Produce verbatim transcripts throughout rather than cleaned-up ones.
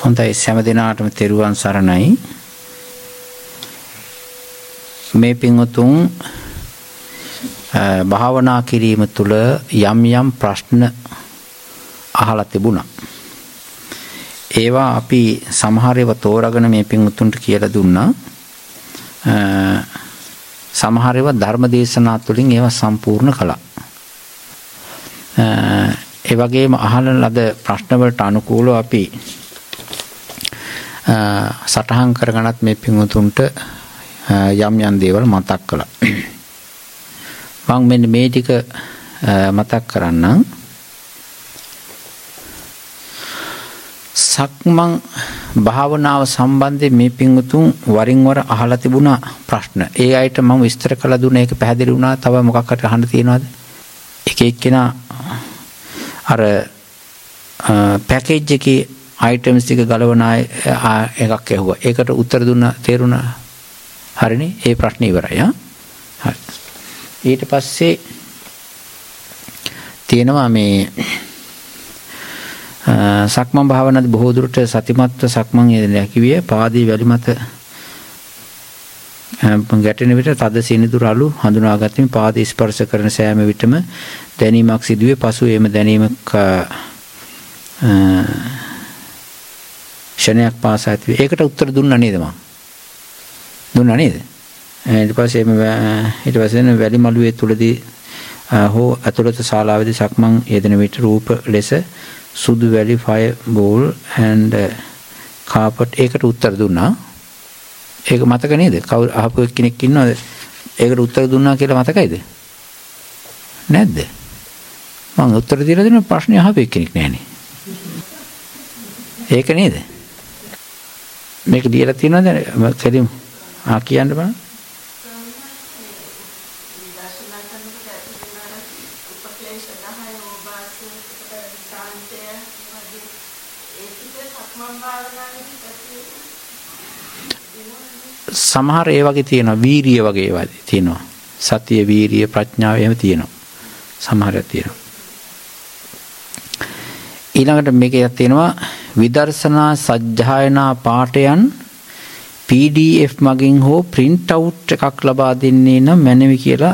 හොඳයි සෑම දිනාටම තෙරුවන් සරණයි. මේ පින්වතුන් භාවනා කිරීම තුළ යම් යම් ප්‍රශ්න අහලා තිබුණා. ඒවා අපි සමහර ඒවා තෝරාගෙන මේ පින්වතුන්ට කියලා දුන්නා. සමහර ඒවා ධර්ම දේශනා තුළින් ඒවා සම්පූර්ණ කළා. ඒ වගේම අහන ලද ප්‍රශ්න වලට අනුකූලව අපි සටහන් කරගන්නත් මේ පින්වතුන්ට යම් යම් දේවල් මතක් කළා. මම මෙන්න මේ ටික මතක් කරන්නම්. සක්මන් භාවනාව සම්බන්ධයෙන් මේ පින්වතුන් වරින් වර අහලා තිබුණා ප්‍රශ්න. ඒ අයට මම විස්තර කළා දුන්නා. ඒක පැහැදිලි වුණා. තව මොකක් හරි අහන්න තියෙනවද? එක එක්කෙනා අර පැකේජ් එකේ අයිටම්ස් ටික ගලවන එකක් ඇහුවා. ඒකට උත්තර දුන්නා තේරුණා. හරිනේ. ඒ ප්‍රශ්නේ ඉවරයි. හා හරි. ඊට පස්සේ තියෙනවා මේ සක්මන් භාවනාවේ බොහෝ දුරට සතිමත්ව සක්මන් යෙදෙන හැකිවිය. පාදී වැලි මත ගැටෙන විට තද සිනිඳු රළු හඳුනාගත්තම පාදී ස්පර්ශ කරන සෑම විටම දැනීමක් සිදුවේ. පසු එම දැනීම ක්ෂණයක් පාසා ඇති. ඒකට උත්තර දුන්නා නේද මම? දුන්නා නේද? ඊට පස්සේ එම ඊට පස්සේ වැලි මළුවේ තුලදී හෝ අතුලත ශාලාවේදී සක්මන් යෙදෙන විට රූප ලෙස සුදු වැලි ෆයර් බෝල් and කාපට් ඒකට උත්තර දුන්නා. ඒක මතක නේද? කවුරු අහපු කෙනෙක් ඉන්නවද? ඒකට උත්තර දුන්නා කියලා මතකයිද? නැද්ද? මම උත්තර දීලා දෙන ප්‍රශ්නේ අහපු කෙනෙක් නෑනේ. ඒක නේද? මේක දීලා තියෙනවද? කෙලින් ආ කියන්න බලන්න. සමහර ඒ වගේ තියෙනවා වීරිය වගේ ඒවා තියෙනවා. සතිය වීරිය ප්‍රඥාව එහෙම තියෙනවා. සමහරක් තියෙනවා. ඊළඟට මේකේ තියෙනවා විදර්ශනා සජ්ජායනා පාඨයන් P D F මගින් හෝ print out එකක් ලබා දෙන්නේ නම් මැනවි කියලා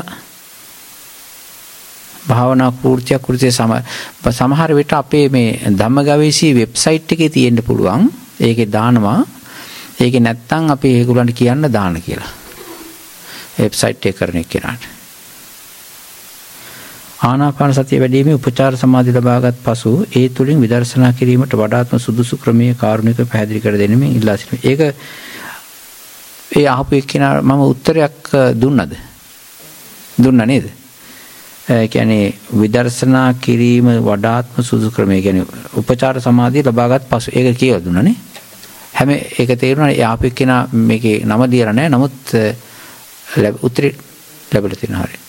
භාවනා කෘත්‍ය කෘත්‍ය සමහර විට අපේ මේ ධම්මගවේෂී වෙබ්සයිට් එකේ තියෙන්න පුළුවන්. ඒකේ දානවා. ඒකේ නැත්තම් අපි ඒගොල්ලන්ට කියන්න දාන්න කියලා. වෙබ්සයිට් එක කරන එක්කෙනාට. ආනාපාන සතිය වැඩිීමේ උපචාර සමාධිය ලබාගත් පසු ඒ තුලින් විදර්ශනා කිරීමට වඩාත්ම සුදුසු ක්‍රමයේ කාරුණික පැහැදිලි කර දෙනෙමින් ඉල්ලා සිටිනවා. ඒක ඒ අහපු එක්කෙනා මම උත්තරයක් දුන්නද? දුන්නා නේද? ඒ කියන්නේ විදර්ශනා කිරීම වඩාත්ම සුදුසු ක්‍රමය කියන්නේ උපචාර සමාධිය ලබාගත් පසු ඒක කියලා දුන්නානේ. හැම ඒක තේරුණා. ඒ ආපු එක්කෙනා මේකේ නම දීලා නැහැ. නමුත් උත්තරේ ලැබිලා තියෙනවා. හරිය.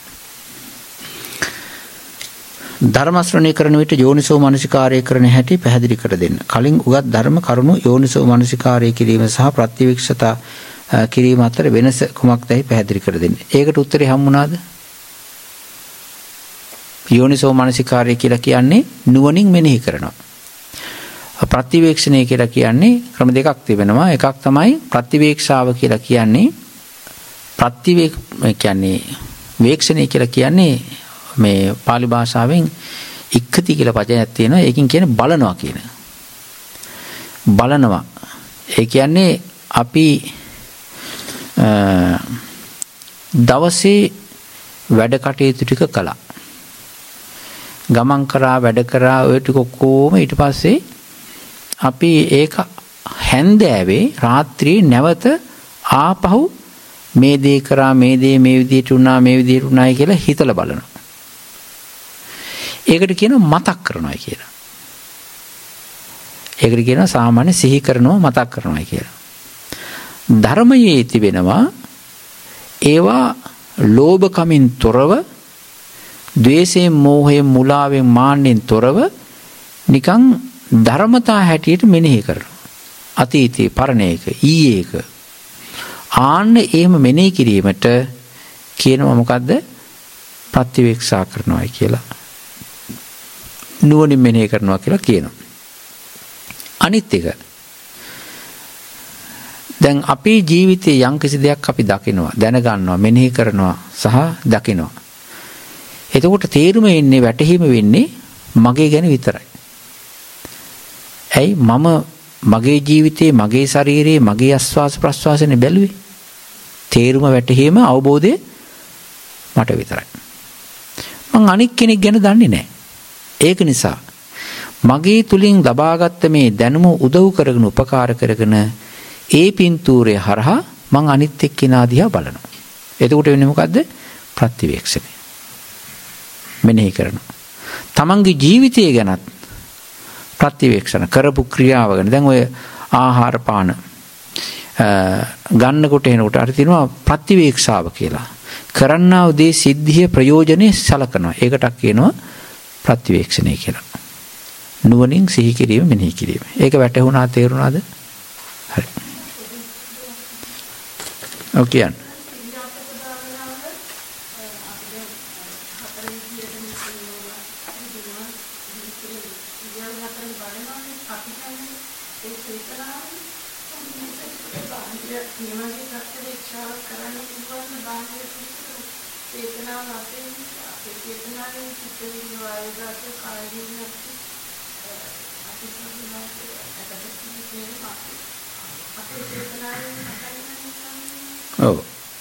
ධර්ම ශ්‍රවණය කරන විට යෝනිසෝ මනසිකාරය කරන හැටි පැහැදිලි කර දෙන්න. කලින් උගත් ධර්ම කරුණු යෝනිසෝ මනසිකාරය කිරීම සහ ප්‍රතිවික්ෂතා කිරීම අතර වෙනස කුමක්දයි පැහැදිලි කර දෙන්න. ඒකට උත්තරේ හම්බුණාද? යෝනිසෝ මනසිකාරය කියලා කියන්නේ නුවණින් මෙනෙහි කරනවා. ප්‍රතිවේක්ෂණය කියලා කියන්නේ ක්‍රම දෙකක් තිබෙනවා. එකක් තමයි ප්‍රතිවේක්ෂාව කියලා කියන්නේ ප්‍රතිවේක් කියන්නේ වේක්ෂණය කියලා කියන්නේ මේ පාලි භාෂාවෙන් ඉක්ඛති කියලා වචනයක් තියෙනවා. ඒකෙන් කියන්නේ බලනවා කියන. බලනවා. ඒ කියන්නේ අපි දවසේ වැඩ කටයුතු ටික කළා. ගමන් කරා වැඩ කරා ඔය ටික කොහොම ඊට පස්සේ අපි ඒක හැන්දෑවේ රාත්‍රියේ නැවත ආපහු මේ දේ කරා මේ දේ මේ විදිහට වුණා මේ විදිහට වුණායි කියලා හිතලා බලනවා. ඒකට කියනවා මතක් කරනවා කියලා. ඒකට කියනවා සාමාන්‍ය සිහි කරනවා මතක් කරනවා කියලා. ධර්මයේ තිබෙනවා ඒවා ලෝභකමින් තොරව, ද්වේෂයෙන්, මෝහයෙන්, මුලාවෙන්, මාන්නෙන් තොරව නිකන් ධර්මතා හැටියට මෙනෙහි කරනවා. අතීතේ පරණ එක, ඊයේ එක. ආන්න එහෙම මෙනෙහි කිරීමට කියනවා මොකද්ද? ප්‍රතිවේක්ෂා කරනවායි කියලා. නුවණින් මෙනෙහි කරනවා කියලා කියනවා. අනිත් එක දැන් අපේ ජීවිතයේ යම්කිසි දෙයක් අපි දකිනවා, දැනගන්නවා, මෙනෙහි කරනවා සහ දකිනවා. එතකොට තේරුම එන්නේ, වැටහීම වෙන්නේ මගේ ගැන විතරයි. ඇයි මම මගේ ජීවිතේ, මගේ ශරීරයේ, මගේ ආස්වාස ප්‍රස්වාසනේ බැලුවේ? තේරුම, වැටහීම, අවබෝධය මට විතරයි. මං අනික් කෙනෙක් ගැන දන්නේ නැහැ. ඒක නිසා මගේ තුලින් ලබාගත්ත මේ දැනුම උදව් කරගෙන, උපකාර කරගෙන ඒ පින්තූරය හරහා මං අනිත් එක්කිනා දිහා බලනවා. එතකොට වෙන්නේ මොකද්ද? ප්‍රතිවේක්ෂණය. මෙනෙහි කරනවා. තමන්ගේ ජීවිතය ගැනත් ප්‍රතිවේක්ෂණ කරපු ක්‍රියාව ගැන. දැන් ඔය ආහාර පාන ගන්නකොට එනකොට අර තියෙනවා ප්‍රතිවේක්ෂාව කියලා. කරන්නා වූ දේ සිද්ධිය ප්‍රයෝජනේ සලකනවා. ඒකට කියනවා ප්‍රතිවේක්ෂණය කියලා. නුවණින් සිහි කිරීම, මෙනෙහි කිරීම. ඒක වැටහුණා, තේරුණාද? හරි. ඔකේ යන්න. ඔව්.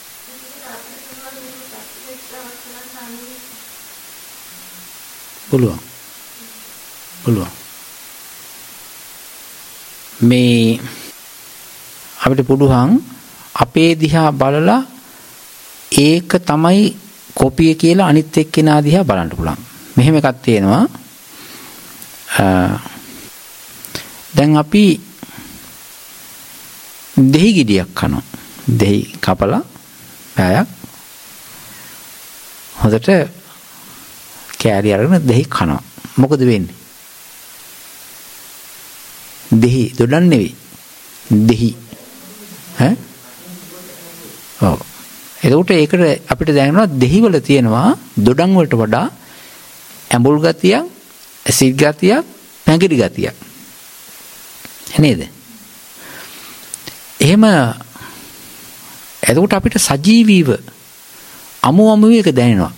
පුළුවන්. පුළුවන්. මේ අපිට පුළුවන් අපේ දිහා බලලා ඒක තමයි කොපිය කියලා අනිත් එක්කෙනා දිහා බලන්න පුළුවන්. මෙහෙම එකක් තියෙනවා. දැන් අපි දෙහි ගෙඩියක් කනවා. දෙහි කපලා පැයක් හොඳට කෑලි අරගෙන දෙහි කනවා. මොකද වෙන්නේ? දෙහි දොඩන් නෙවෙයි. දෙහි. ඈ? ඔව්. එතකොට ඒකට අපිට දැනෙනවා දෙහි වල තියෙනවා දොඩන් වලට වඩා ඇඹුල් ගතියක්, ඇසිඩ් ගතියක්, පැංගිරි ගතියක්. නේද? එහෙම එතකොට අපිට සජීවීව අමු අමු එක දැනෙනවා.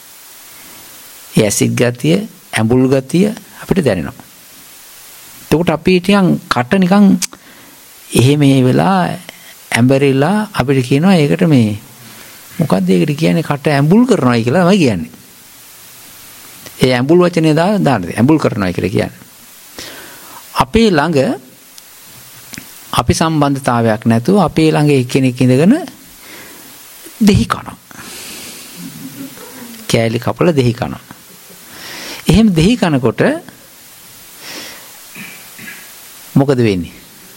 ඒ ඇසිඩ් ගතිය, ඇඹුල් ගතිය අපිට දැනෙනවා. එතකොට අපි ටිකන් කට නිකන් එහෙම එහෙ වෙලා ඇඹරිලා අපිට කියනවා ඒකට මේ මොකක්ද ඒකට කියන්නේ, කට ඇඹුල් කරනවායි කියලා තමයි කියන්නේ. ඒ ඇඹුල් වචනේ දා දාන්නේ ඇඹුල් කරනවායි කියලා කියන්නේ. අපේ ළඟ අපි සම්බන්ධතාවයක් නැතුව අපේ ළඟ එක්කෙනෙක් ඉඳගෙන දෙහි කනවා. කෑලි කපලා දෙහි කනවා. එහෙම දෙහි කනකොට මොකද වෙන්නේ?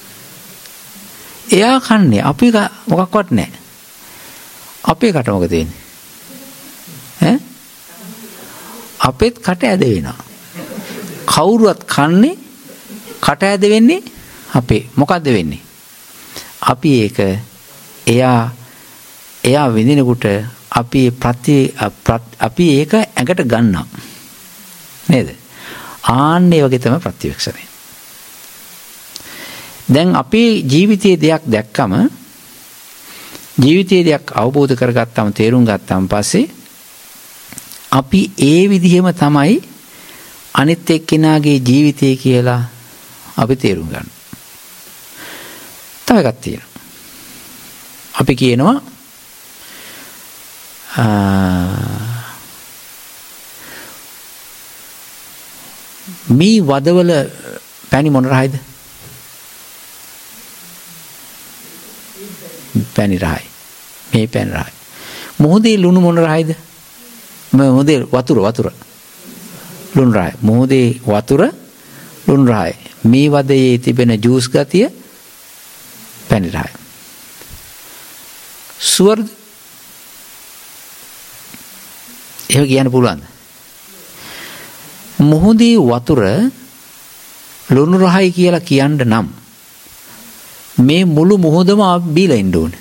එයා කන්නේ අපි මොකක්වත් නැහැ. අපේ කට මොකද වෙන්නේ? ඈ? අපේත් කට ඇද වෙනවා. කවුරුවත් කන්නේ කට ඇද වෙන්නේ අපේ. මොකද්ද වෙන්නේ? අපි ඒක එයා එයා විඳිනකොට අපි ප්‍රති අපි ඒක ඇඟට ගන්නවා. නේද? ආන්නේ වගේ තමයි ප්‍රතිවේක්ෂණය. දැන් අපේ ජීවිතයේ දෙයක් දැක්කම, ජීවිතයේ දෙයක් අවබෝධ කරගත්තාම, තේරුම් ගත්තාම පස්සේ අපි ඒ විදිහම තමයි අනිත් එක්කෙනාගේ ජීවිතය කියලා අපි තේරුම් ගන්න. තව එකක් තියෙනවා. අපි කියනවා මේ වදවල පැණි මොන රහයිද? පැණි රහයි. මේ පැණි රහයි. මොහොතේ ලුණු මොන රහයිද? මොහොතේ වතුර වතුර. ලුණු රහයි. මොහොතේ වතුර ලුණු රහයි. මේ වදයේ තිබෙන ජූස් ගතිය පැණි රහයි. සුවර්ද? එහෙම කියන්න පුළුවන්ද? මොහොතේ වතුර ලුණු රහයි කියලා කියන්න නම් මේ මුළු මොහොතම බීලා ඉන්න ඕනේ.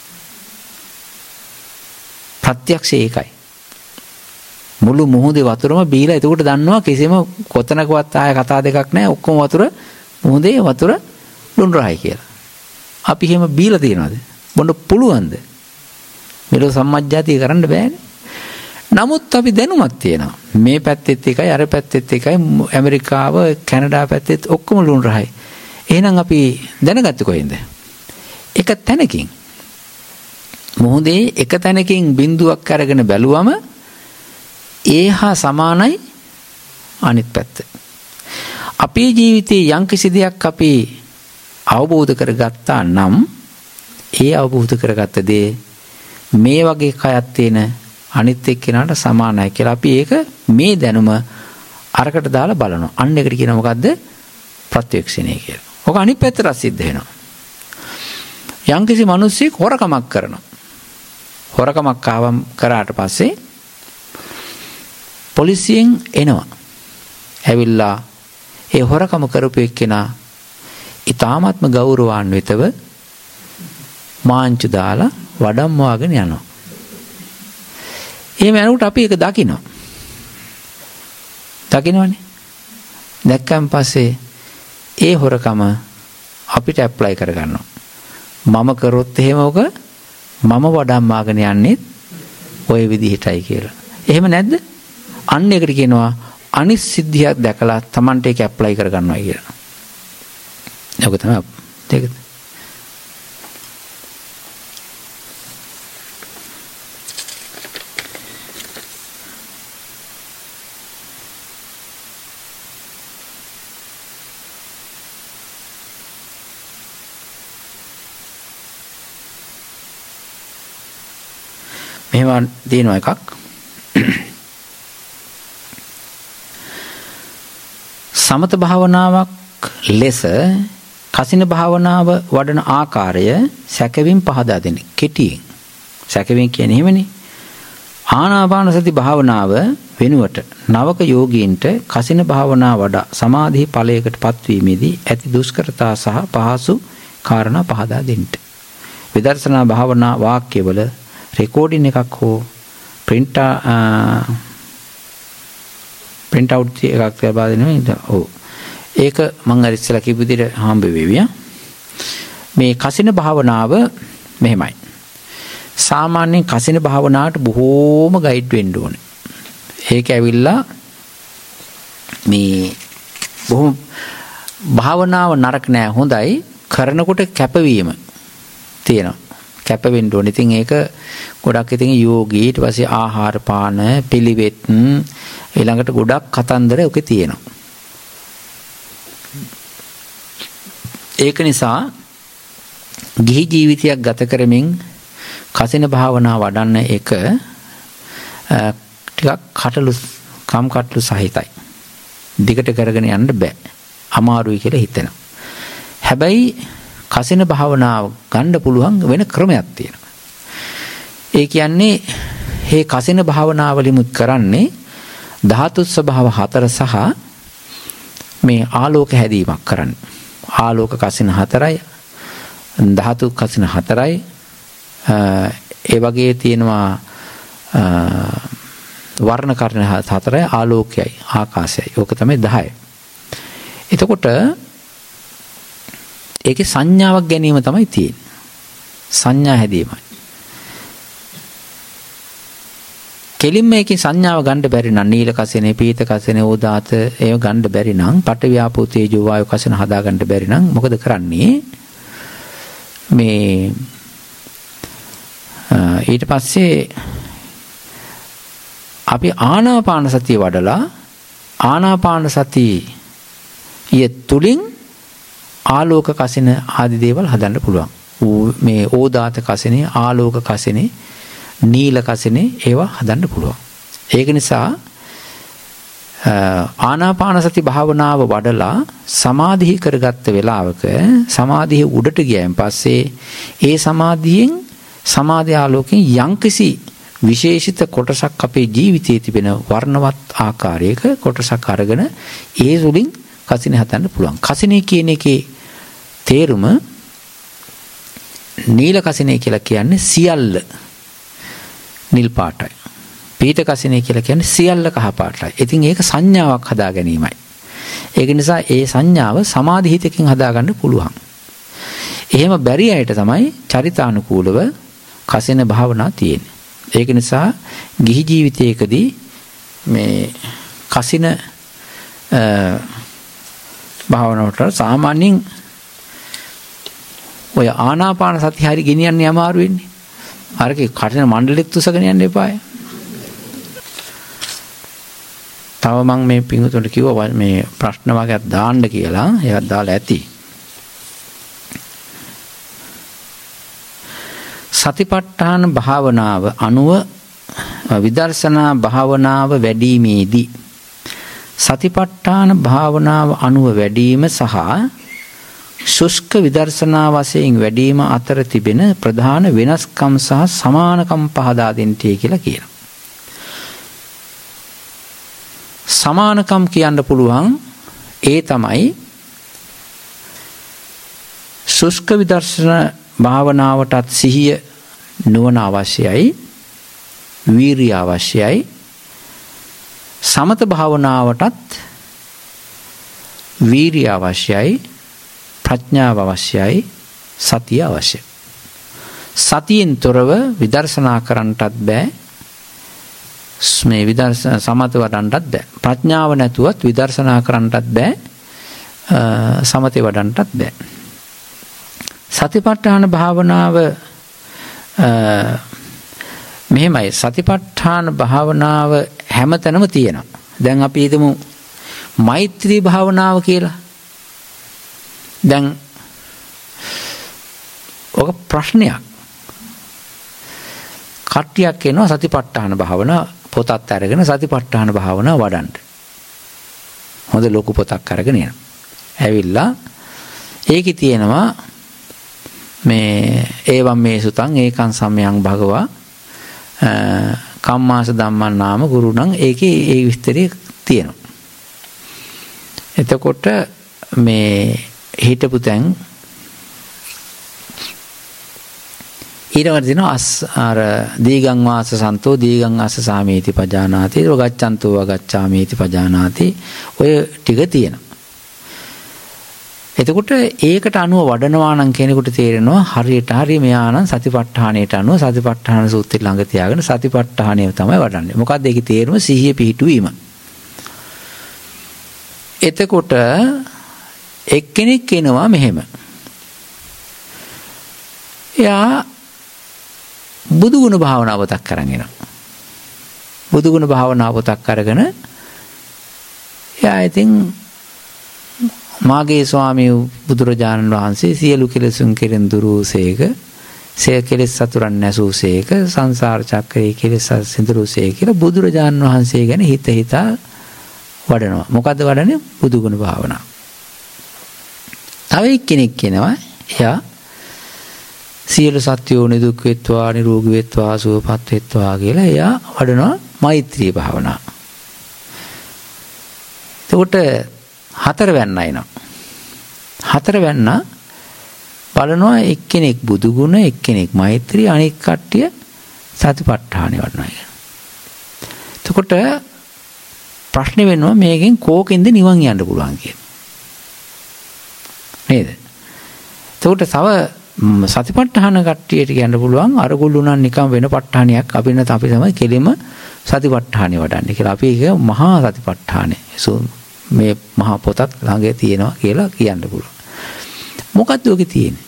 ප්‍රත්‍යක්ෂය ඒකයි. මුළු මොහොතේ වතුරම බීලා එතකොට දන්නවා කිසිම කොතනකවත් ආය කතා දෙකක් නැහැ. ඔක්කොම වතුර මොහොතේ වතුර ලුණු රහයි කියලා. අපි එහෙම බීලා තියනවාද? බොන්න පුළුවන්ද? මෙලෝ සම්මජ්ජාතිය කරන්න බෑනේ. නමුත් අපි දැනුමක් තියෙනවා. මේ පැත්තෙත් එකයි අර පැත්තෙත් එකයි ඇමරිකාව කැනඩා පැත්තෙත් ඔක්කොම ලුණු රහයි. එහෙනම් අපි දැනගත්තේ කොහෙන්ද? එක තැනකින්. මොහොතේ එක තැනකින් බිඳුවක් අරගෙන බැලුවම ඒහා සමානයි අනිත් පැත්ත. අපේ ජීවිතයේ යම්කිසි දෙයක් අපි අවබෝධ කරගත්තා නම් ඒ අවබෝධ කරගත්ත දේ මේ වගේ කයක් තියෙන අනිත් එක්කෙනාට සමානයි කියලා අපි ඒක මේ දැනුම අරකට දාලා බලනවා. අන්න එකට කියනවා මොකද්ද? ප්‍රත්‍යක්ෂණය කියලා. ඔක අනිත් පැත්තට සිද්ධ වෙනවා. යම්කිසි මිනිස්සෙක් හොරකමක් කරනවා. හොරකමක් ආවම් කරාට පස්සේ පොලිසියෙන් එනවා. ඇවිල්ලා ඒ හොරකම කරපු එක්කෙනා ඊ타ත්ම ගෞරවාන්විතව මාංචු දාලා වඩම්මවාගෙන යනවා. එහෙම යනකොට අපි ඒක දකිනවා. දකිනවනේ. දැක්කන් පස්සේ ඒ හොරකම අපිට ඇප්ලයි කරගන්නවා. මම කරොත් එහෙම ඔක මම වඩම්මාගෙන යන්නේ ওই විදිහටයි කියලා. එහෙම නැද්ද? අන්න ඒකට කියනවා අනිත් සිද්ධියක් දැකලා Tamante ඒක ඇප්ලයි කරගන්නවා කියලා. ඒක තමයි. ඒක මෙහෙම දිනන එකක්. සමත භාවනාවක් ලෙස කසින භාවනාව වඩන ආකාරය සැකවින් පහදා දෙන්නේ කෙටියෙන්. සැකවින් කියන්නේ එහෙමනේ. ආනාපාන සති භාවනාව වෙනුවට නවක යෝගීන්ට කසින භාවනාව වඩා සමාධි ඵලයකට පත්වීමේදී ඇති දුෂ්කරතා සහ පහසු කාරණා පහදා දෙන්න. විදර්ශනා භාවනා වාක්‍යවල රෙකෝඩින් එකක් හෝ print print out එකක් තියලා දෙනවා. ඔව්. ඒක මම අර ඉස්සෙල්ලා කියපු විදිහට හම්බ වෙවි. මේ කසින භාවනාව මෙහෙමයි. සාමාන්‍යයෙන් කසින භාවනාවට බොහෝම ගයිඩ් වෙන්න ඕනේ. ඒක ඇවිල්ලා මේ බොහොම භාවනාව නරක නෑ හොඳයි කරනකොට කැපවීම තියෙනවා. කැප වෙන්න ඕනේ. ඉතින් ඒක ගොඩක් ඉතින් යෝගී ඊට පස්සේ ආහාර පාන පිළිවෙත් ඊළඟට ගොඩක් කතන්දර ඔකේ තියෙනවා. ඒක නිසා ගිහි ජීවිතයක් ගත කරමින් කසින භාවනා වඩන්න එක ටිකක් කටලු කම් කටලු සහිතයි. දිගට කරගෙන යන්න බෑ. අමාරුයි කියලා හිතෙනවා. හැබැයි කසින භාවනාව ගන්න පුළුවන් වෙන ක්‍රමයක් තියෙනවා. ඒ කියන්නේ මේ කසින භාවනාවලිමුත් කරන්නේ ධාතු ස්වභාව හතර සහ මේ ආලෝක හැදීමක් කරන්නේ. ආලෝක කසින හතරයි ධාතු කසින හතරයි ඒ වගේ තියෙනවා වර්ණ කර්ණ හතරයි ආලෝකයයි ආකාශයයි. ඕක තමයි දහය. එතකොට ඒකේ සංඥාවක් ගැනීම තමයි තියෙන්නේ. සංඥා හැදීමයි. කෙලින්ම ඒකේ සංඥාව ගන්න බැරි නම් නීල කසිනේ පීත කසිනේ ඕදාත ඒව ගන්න බැරි නම් පඨවි ආපෝ තේජෝ වායු කසින හදා ගන්න බැරි නම් මොකද කරන්නේ? මේ ඊට පස්සේ අපි ආනාපාන සතිය වඩලා ආනාපාන සතිය තුලින් ආලෝක කසින ආදී දේවල් හදන්න පුළුවන්. මේ ඕදාත කසිනේ ආලෝක කසිනේ නීල කසිනේ ඒවා හදන්න පුළුවන්. ඒක නිසා ආනාපාන සති භාවනාව වඩලා සමාධි කරගත්ත වෙලාවක සමාධිය උඩට ගියන් පස්සේ ඒ සමාධියෙන් සමාධි ආලෝකයෙන් යම්කිසි විශේෂිත කොටසක් අපේ ජීවිතයේ තිබෙන වර්ණවත් ආකාරයක කොටසක් අරගෙන ඒ තුලින් කසිනේ හදන්න පුළුවන්. කසිනේ කියන එකේ තේරුම නීල කසිනේ කියලා කියන්නේ සියල්ල නිල් පාටයි. පීත කසිනේ කියලා කියන්නේ සියල්ල කහ පාටයි. ඉතින් ඒක සංඥාවක් හදා ගැනීමයි. ඒක නිසා ඒ සංඥාව සමාධි හිතකින් හදා ගන්න පුළුවන්. එහෙම බැරි අයට තමයි චරිතානුකූලව කසින භාවනා තියෙන්නේ. ඒක නිසා ගිහි ජීවිතයකදී මේ කසින භාවනාවට සාමාන්‍යයෙන් ඔය ආනාපාන සතිය හරි ගෙනියන්නේ අමාරු වෙන්නේ. අරකේ කටින මණ්ඩලෙත් උසගෙන යන්න එපාය. තව මම මේ පිඟුතුන්ට කිව්වා මේ ප්‍රශ්න වගේක් දාන්න කියලා. ඒවත් දාලා ඇති. සතිපට්ඨාන භාවනාව අනුව විදර්ශනා භාවනාව වැඩිීමේදී සතිපට්ඨාන භාවනාව අනුව වැඩිම සහ ශුෂ්ක විදර්ශනා වශයෙන් වැඩිම අතර තිබෙන ප්‍රධාන වෙනස්කම් සහ සමානකම් පහදා දෙන්නටි කියලා කියනවා. සමානකම් කියන්න පුළුවන් ඒ තමයි ශුෂ්ක විදර්ශන භාවනාවටත් සිහිය නුවණ අවශ්‍යයි, වීරිය අවශ්‍යයි. සමත භාවනාවටත් වීරිය අවශ්‍යයි, ප්‍රඥාව අවශ්‍යයි, සතිය අවශ්‍යයි. සතියෙන් තොරව විදර්ශනා කරන්නටත් බෑ, මේ විදර්ශන සමත වඩන්නටත් බෑ. ප්‍රඥාව නැතුවත් විදර්ශනා කරන්නටත් බෑ, සමතේ වඩන්නටත් බෑ. සතිපට්ඨාන භාවනාව මෙහෙමයි. සතිපට්ඨාන භාවනාව හැමතැනම තියෙනවා. දැන් අපි හිතමු මෛත්‍රී භාවනාව කියලා. දැන් ඔක ප්‍රශ්නයක්. කට්ටියක් එනවා සතිපට්ඨාන භාවනාව පොතත් අරගෙන සතිපට්ඨාන භාවනාව වඩන්න. හොඳ ලොකු පොතක් අරගෙන එනවා. ඇවිල්ලා ඒකේ තියෙනවා මේ ඒවම් මේ සුතං ඒකං සම්යං භගවා කම්මාස ධම්මං නාම ගුරුණං ඒකේ ඒ විස්තරය තියෙනවා. එතකොට මේ හිටපු තැන් ඊළඟට දිනවා අස් අර දීගං වාස සන්තෝ දීගං අස්ස සාමීති පජානාති රොගච්ඡන්තෝ වගච්ඡාමීති පජානාති ඔය ටික තියෙනවා. එතකොට ඒකට අනුව වඩනවා නම් කෙනෙකුට තේරෙනවා හරියට හරිය මෙයා නම් සතිපට්ඨානයට අනුව සතිපට්ඨාන සූත්‍රය ළඟ තියාගෙන සතිපට්ඨානය තමයි වඩන්නේ. මොකක්ද ඒකේ තේරුම? සිහිය පිහිටුවීම. එතකොට එක්කෙනෙක් එනවා මෙහෙම. එයා බුදුගුණ භාවනාව පොතක් අරන් එනවා. බුදුගුණ භාවනාව පොතක් අරගෙන එයා ඉතින් මාගේ ස්වාමී බුදුරජාණන් වහන්සේ සියලු කෙලෙසුන් කෙරෙන් දුරුසේක, සිය කෙලෙස් සතුරන් නැසූසේක, සංසාර චක්‍රයේ කෙලෙස් සිඳුරුසේක කියලා බුදුරජාණන් වහන්සේ ගැන හිත හිතා වඩනවා. මොකද්ද වඩන්නේ? බුදුගුණ භාවනාව. තව එක්කෙනෙක් කියනවා එයා සියලු සත්වෝ නිදුක් වෙත්වා, නිරෝගී වෙත්වා, සුවපත් වෙත්වා කියලා එයා වඩනවා මෛත්‍රී භාවනාව. එතකොට හතර වැන්න එනවා. හතර වැන්න බලනවා එක්කෙනෙක් බුදු ගුණ, එක්කෙනෙක් මෛත්‍රී, අනෙක් කට්ටිය සතිපට්ඨානෙ වඩනවා කියන. එතකොට ප්‍රශ්නේ වෙනවා මේකෙන් කෝකෙන්ද නිවන් යන්න පුළුවන් කියන. නේද? එතකොට තව සතිපට්ඨාන කට්ටියට කියන්න පුළුවන් අරගොල්ලෝ නම් නිකන් වෙන ප ဋ ාණයක් අපි නැත අපි තමයි කෙලිම සතිපට්ඨානෙ වඩන්නේ කියලා. අපි ඒක මහා සතිපට්ඨානෙ. මේ මහා පොතක් ළඟ තියෙනවා කියලා කියන්න පුළුවන්. මොකක්ද ඔකේ තියෙන්නේ?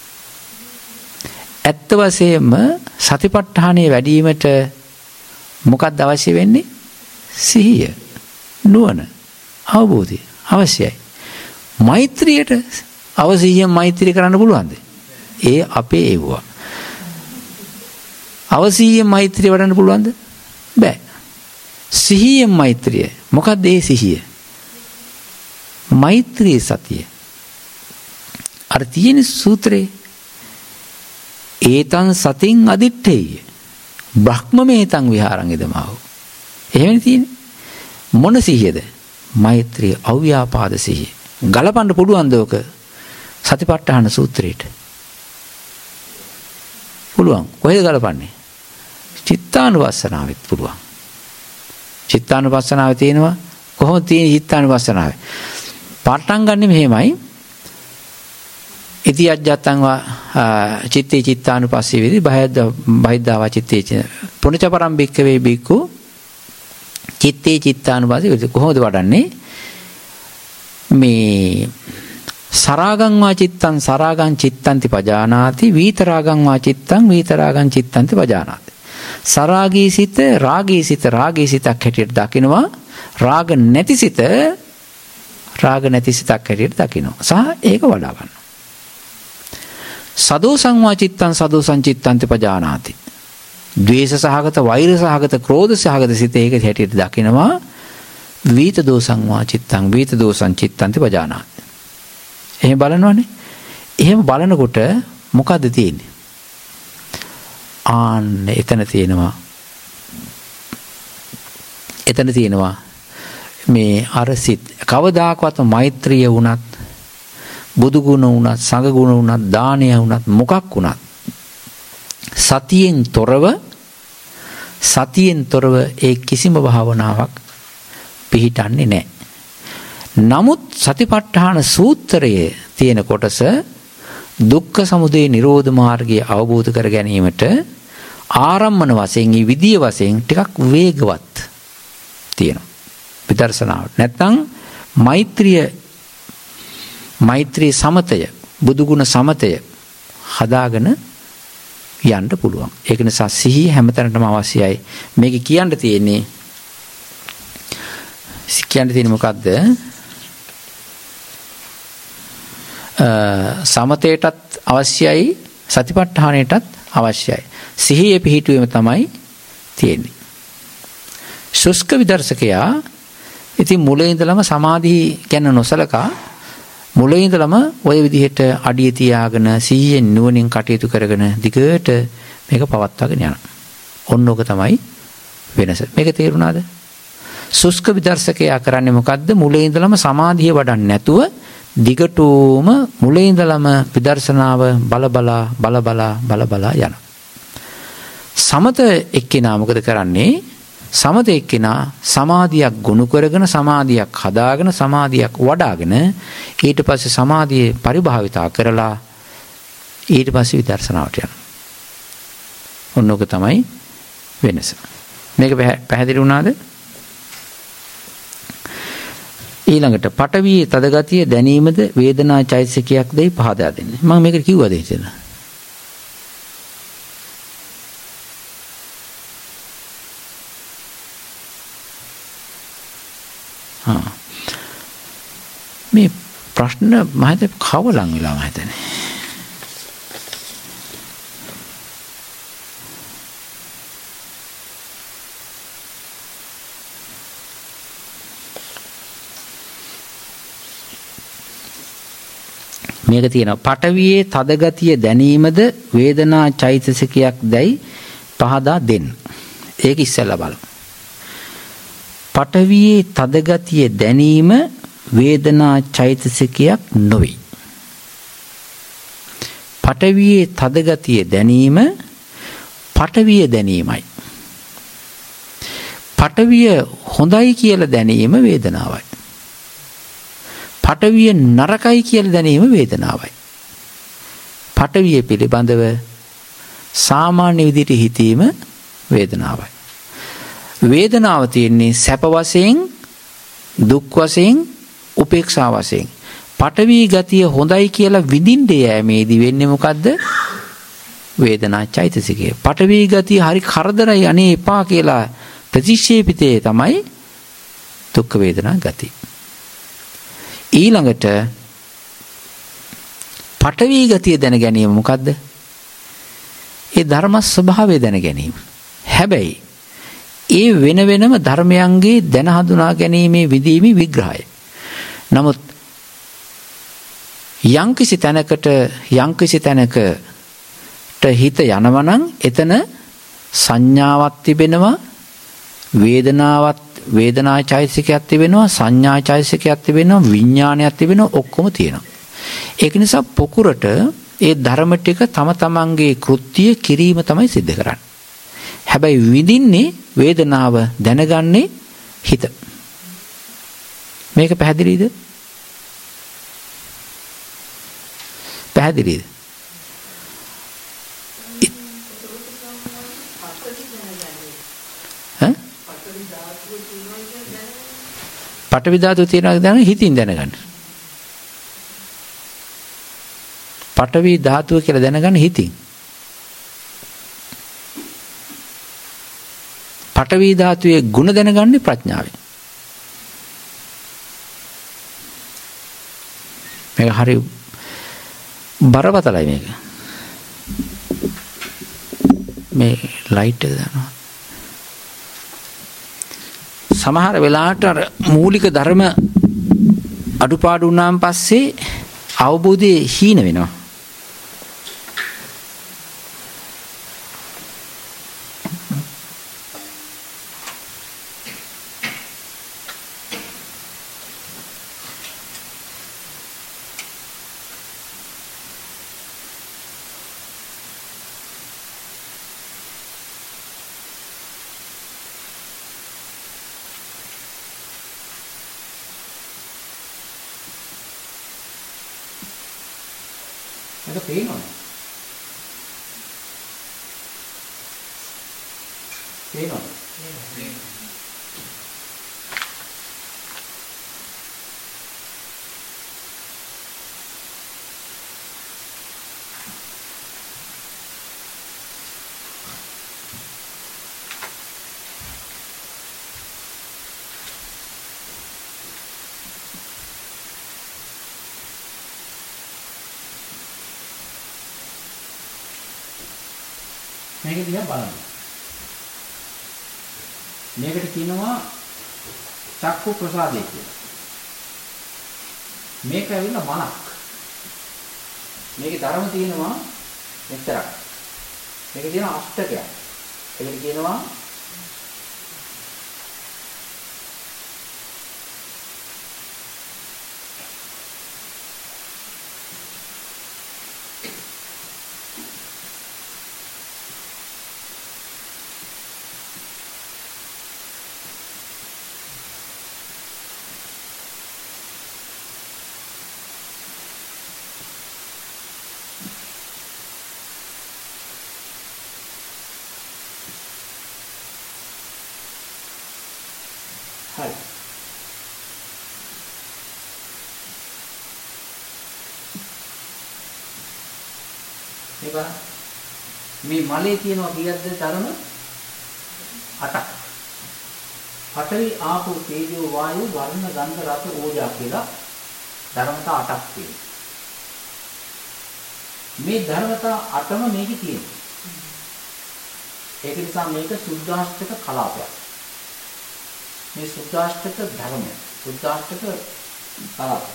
ඇත්ත වශයෙන්ම සතිපට්ඨානයේ වැඩිවීමට මොකක්ද අවශ්‍ය වෙන්නේ? සිහිය, නුවණ, අවබෝධය අවශ්‍යයි. මෛත්‍රියට අවසිහියෙන් මෛත්‍රී කරන්න පුළුවන්ද? ඒ අපේ ඒවුවා. අවසිහියෙන් මෛත්‍රිය වඩන්න පුළුවන්ද? බෑ. සිහියෙන් මෛත්‍රිය. මොකක්ද ඒ සිහිය? මෛත්‍රී සතිය. අර තියෙන සූත්‍රේ ඒතං සතින් අදිත්තේය බ්‍රහ්මමේතං විහාරං ඉදමාව. එහෙමනේ තියෙන්නේ. මොන සිහියද? මෛත්‍රී අව්‍යාපාද සිහිය. ගලපන්න පුළුවන්ද ඔක සතිපට්ඨාන සූත්‍රයට? පුළුවන්. කොහෙද ගලපන්නේ? චිත්තානුපස්සනාවෙත් පුළුවන්. චිත්තානුපස්සනාවේ තියෙනවා. කොහොමද තියෙන්නේ චිත්තානුපස්සනාවේ? පටන් ගන්න මෙහෙමයි. ඉති අජ්ජත්තං වා චිත්තේ චිත්තානුපස්සී වේදි බහිද්ද බහිද්දාවා චිත්තේ පුණචපරම් බික්කවේ බික්කු චිත්තේ චිත්තානුපස්සී වේදි. කොහොමද වඩන්නේ? මේ සරාගං වා චිත්තං සරාගං චිත්තන්ති පජානාති වීතරාගං වා චිත්තං වීතරාගං චිත්තන්ති පජානාති. සරාගී සිත රාගී සිත රාගී සිතක් හැටියට දකිනවා. රාග නැති සිත රාග නැති සිතක් හැටියට දකිනවා. සහ ඒක වඩා ගන්නවා. සදෝසං වා චිත්තං සදෝසං චිත්තන්ති පජානාති. ද්වේෂ සහගත වෛර සහගත ක්‍රෝධ සහගත සිත ඒක හැටියට දකිනවා. වීත දෝසං වා චිත්තං වීත දෝසං චිත්තන්ති පජානාති. එහෙම බලනවනේ. එහෙම බලනකොට මොකද්ද තියෙන්නේ? ආන්න එතන තියෙනවා. එතන තියෙනවා මේ අර සිත් කවදාකවත් මෛත්‍රිය වුණත් බුදු ගුණ වුණත් සංඝ ගුණ වුණත් දානය වුණත් මොකක් වුණත් සතියෙන් තොරව සතියෙන් තොරව ඒ කිසිම භාවනාවක් පිහිටන්නේ නැහැ. නමුත් සතිපට්ඨාන සූත්‍රයේ තියෙන කොටස දුක්ඛ සමුදය නිරෝධ මාර්ගය අවබෝධ කර ගැනීමට ආරම්මන වශයෙන් ඊ විදිය වශයෙන් ටිකක් වේගවත් තියෙනවා විදර්ශනාවට. නැත්නම් මෛත්‍රිය මෛත්‍රී සමතය බුදු ගුණ සමතය හදාගෙන යන්න පුළුවන්. ඒක නිසා සිහිය හැමතැනටම අවශ්‍යයි. මේක කියන්න තියෙන්නේ කියන්න තියෙන්නේ මොකද්ද? සමතේටත් අවශ්‍යයි සතිපට්ඨානයටත් අවශ්‍යයි. සිහියේ පිහිටුවීම තමයි තියෙන්නේ. ශුෂ්ක විදර්ශකයා ඉතින් මුලින් ඉඳලම සමාධි ගැන නොසලකා මුලින් ඉඳලම ওই විදිහට අඩිය තියාගෙන සිහියෙන් නුවණින් කටයුතු කරගෙන දිගට මේක පවත්වාගෙන යනවා. ඔන්න ඕක තමයි වෙනස. මේක තේරුණාද? ශුෂ්ක විදර්ශකයා කරන්නේ මොකද්ද? මුලින් ඉඳලම සමාධිය වඩන්නේ නැතුව දිගටම මුලින් ඉඳලම විදර්ශනාව බල බලා බල බලා බල බලා යනවා. සමත එක්කිනා මොකද කරන්නේ? සමත එක්කිනා සමාධියක් ගුණ කරගෙන සමාධියක් හදාගෙන සමාධියක් වඩාගෙන ඊට පස්සේ සමාධියේ පරිභාවිතා කරලා ඊට පස්සේ විදර්ශනාවට යනවා. ඔන්නෝක තමයි වෙනස. මේක පැහැදිලි වුණාද? ඊළඟට පඨවියේ තදගතිය දැනීමද වේදනා චෛතසිකයක් දෙයි පහදා දෙන්නේ. මම මේකට කිව්වද හිතෙන? හා මේ ප්‍රශ්න මම හිතේ කවලම් වෙලා මම හිතන්නේ. මේක තියෙනවා පඨවියේ තදගතිය දැනීමද වේදනා චෛතසිකයක් දැයි පහදා දෙන්න. ඒක ඉස්සෙල්ලා බලමු. පඨවියේ තදගතිය දැනීම වේදනා චෛතසිකයක් නොවේ. පඨවියේ තදගතිය දැනීම පඨවිය දැනීමයි. පඨවිය හොඳයි කියලා දැනීම වේදනාවයි. පඨවිය නරකයි කියලා දැනීම වේදනාවයි. පඨවිය පිළිබඳව සාමාන්‍ය විදිහට හිතීම වේදනාවයි. වේදනාව තියෙන්නේ සැප වශයෙන්, දුක් වශයෙන්, උපේක්ෂා වශයෙන්. පඨවි ගතිය හොඳයි කියලා විඳින්න යෑමේදී වෙන්නේ මොකද්ද? වේදනා චෛතසිකය. පඨවි ගතිය හරි කරදරයි අනේ එපා කියලා ප්‍රතික්ෂේපිතේ තමයි දුක් වේදනා ගතිය. ඊළඟට පඨවි ගතිය දැන ගැනීම මොකද්ද? ඒ ධර්ම ස්වභාවය දැන ගැනීම. හැබැයි ඒ වෙන වෙනම ධර්මයන්ගේ දැන හඳුනා ගැනීමේ විදීමේ විග්‍රහය. නමුත් යම්කිසි තැනකට යම්කිසි තැනකට හිත යනවා නම් එතන සංඥාවක් තිබෙනවා, වේදනාවක් වේදනා චෛතසිකයක් තිබෙනවා, සංඥා චෛතසිකයක් තිබෙනවා, විඥානයක් තිබෙනවා, ඔක්කොම තියෙනවා. ඒක නිසා පොකුරට ඒ ධර්ම ටික තම තමන්ගේ කෘත්‍ය කිරීම තමයි සිද්ධ කරන්නේ. හැබැයි විඳින්නේ වේදනාව දැනගන්නේ හිත. මේක පැහැදිලිද? පැහැදිලිද? ඈ? පඨවි ධාතුව තියෙනවා දැන හිතින් දැනගන්න. පඨවි ධාතුව කියලා දැනගන්න හිතින්. පඨවි ධාතුවේ ගුණ දැනගන්නේ ප්‍රඥාවෙන්. මේක හරි බරපතලයි මේක. මේ ලයිට් එක දානවා. සමහර වෙලාවට අර මූලික ධර්ම අඩුපාඩු වුණාන් පස්සේ අවබෝධයේ හීන වෙනවා. මේක පේනවද? පේනවද? මේක දිහා බලන්න. මේකට කියනවා චක්කු ප්‍රසාදය කියලා. මේක ඇවිල්ලා මනක්. මේකේ ධර්ම තියෙනවා මෙච්චරක්. මේක තියෙනවා අෂ්ටකයක්. ඒකට කියනවා හරි. මේක මේ මලේ තියෙනවා කීයක්ද ධර්ම? අටක්. පඨවි ආපෝ තේජෝ වායු වර්ණ ගන්ධ රස ඕජා කියලා ධර්මතා අටක් තියෙනවා. මේ ධර්මතා අටම මේකේ තියෙනවා. ඒක නිසා මේක සුද්ධාෂ්ටක කලාපයක්. මේ සුද්ධාෂ්ටක ධර්මය සුද්ධාෂ්ටක කලාපය.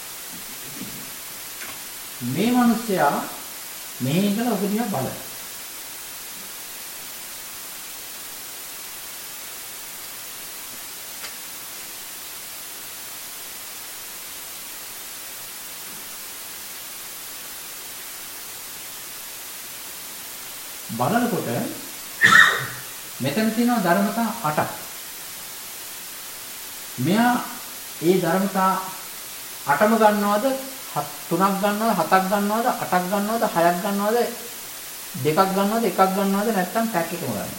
මේ මිනිස්සයා මෙහි ඉඳලා ඔබ දිහා බලන. බලනකොට මෙතන තියෙනවා ධර්මතා අටක්. මෙයා ඒ ධර්මතා අටම ගන්නවද තුනක් ගන්නවද හතක් ගන්නවද අටක් ගන්නවද හයක් ගන්නවද දෙකක් ගන්නවද එකක් ගන්නවද නැත්නම් පැක් එකම ගන්නවද?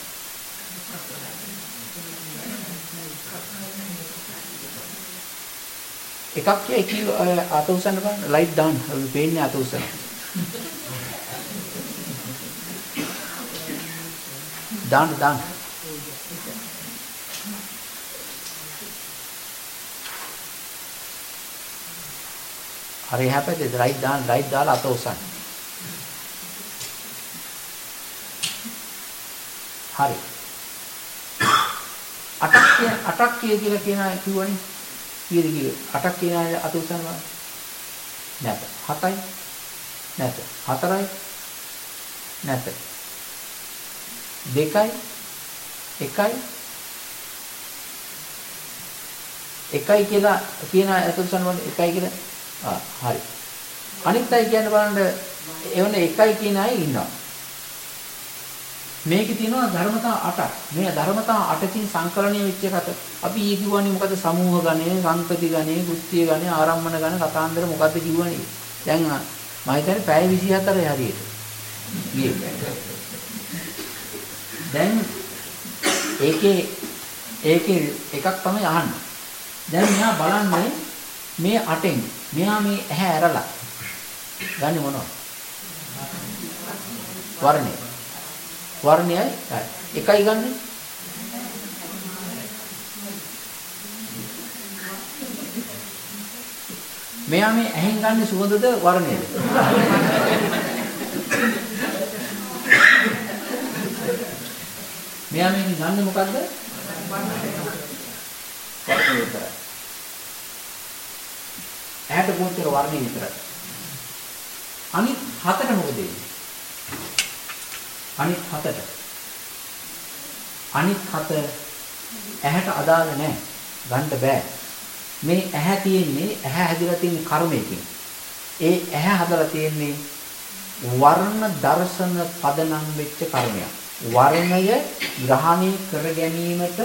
එකක් කිය එක අත උස්සන්න බලන්න ලයිට් දාන්න පේන්නේ අත උස්සන්න. දාන්න දාන්න. හරි හැපෙද්ද ලයිට් දාන්න ලයිට් දාලා අත උස්සන්න. හරි. අටක් කිය අටක් කිය කියලා කියන කිව්වනේ. කීයද කිව්වේ? අටක් කියන අත උස්සන්න බලන්න. නැත. හතයි. නැත. හතරයි. නැත. දෙකයි. එකයි. එකයි කියලා කියන අත උස්සන්න බලන්න එකයි කියලා. ආ හරි. අනිත් අය කියන්න බලන්න එවන එකයි කියන අය ඉන්නවා. මේකේ තියෙනවා ධර්මතා අටක්. මේ ධර්මතා අටකින් සංකලනය වෙච්ච එකට අපි ඊ කිව්වනේ මොකද සමූහ ගණය, සංතති ගණය, කුත්‍ය ගණය, ආරම්මන ගණය, කතාන්දර මොකද්ද කිව්වනේ. දැන් මම හිතන්නේ පැය විසිහතරයි හරියට. ගියේ. දැන් ඒකේ ඒකේ එකක් තමයි අහන්න. දැන් මෙයා බලන්නේ මේ අටෙන් මෙයා මේ ඇහැ ඇරලා ගන්නේ මොනවද? වර්ණය. වර්ණයයි එකයි ගන්නෙ. මෙයා මේ ඇහෙන් ගන්න සුවඳද වර්ණයද? මෙයා මේ ගන්න මොකද්ද? වර්ණය විතරයි. ඇහැට පොන්තර වර්ණය විතරයි. අනිත් හතට මොකද වෙන්නේ? අනිත් හතට. අනිත් හත ඇහැට අදාළ නැහැ. ගන්න බෑ. මේ ඇහැ තියෙන්නේ ඇහැ හැදලා තියෙන කර්මයකින්. ඒ ඇහැ හදලා තියෙන්නේ වර්ණ දර්ශන පදනම් වෙච්ච කර්මයක්. වර්ණය ග්‍රහණය කර ගැනීමට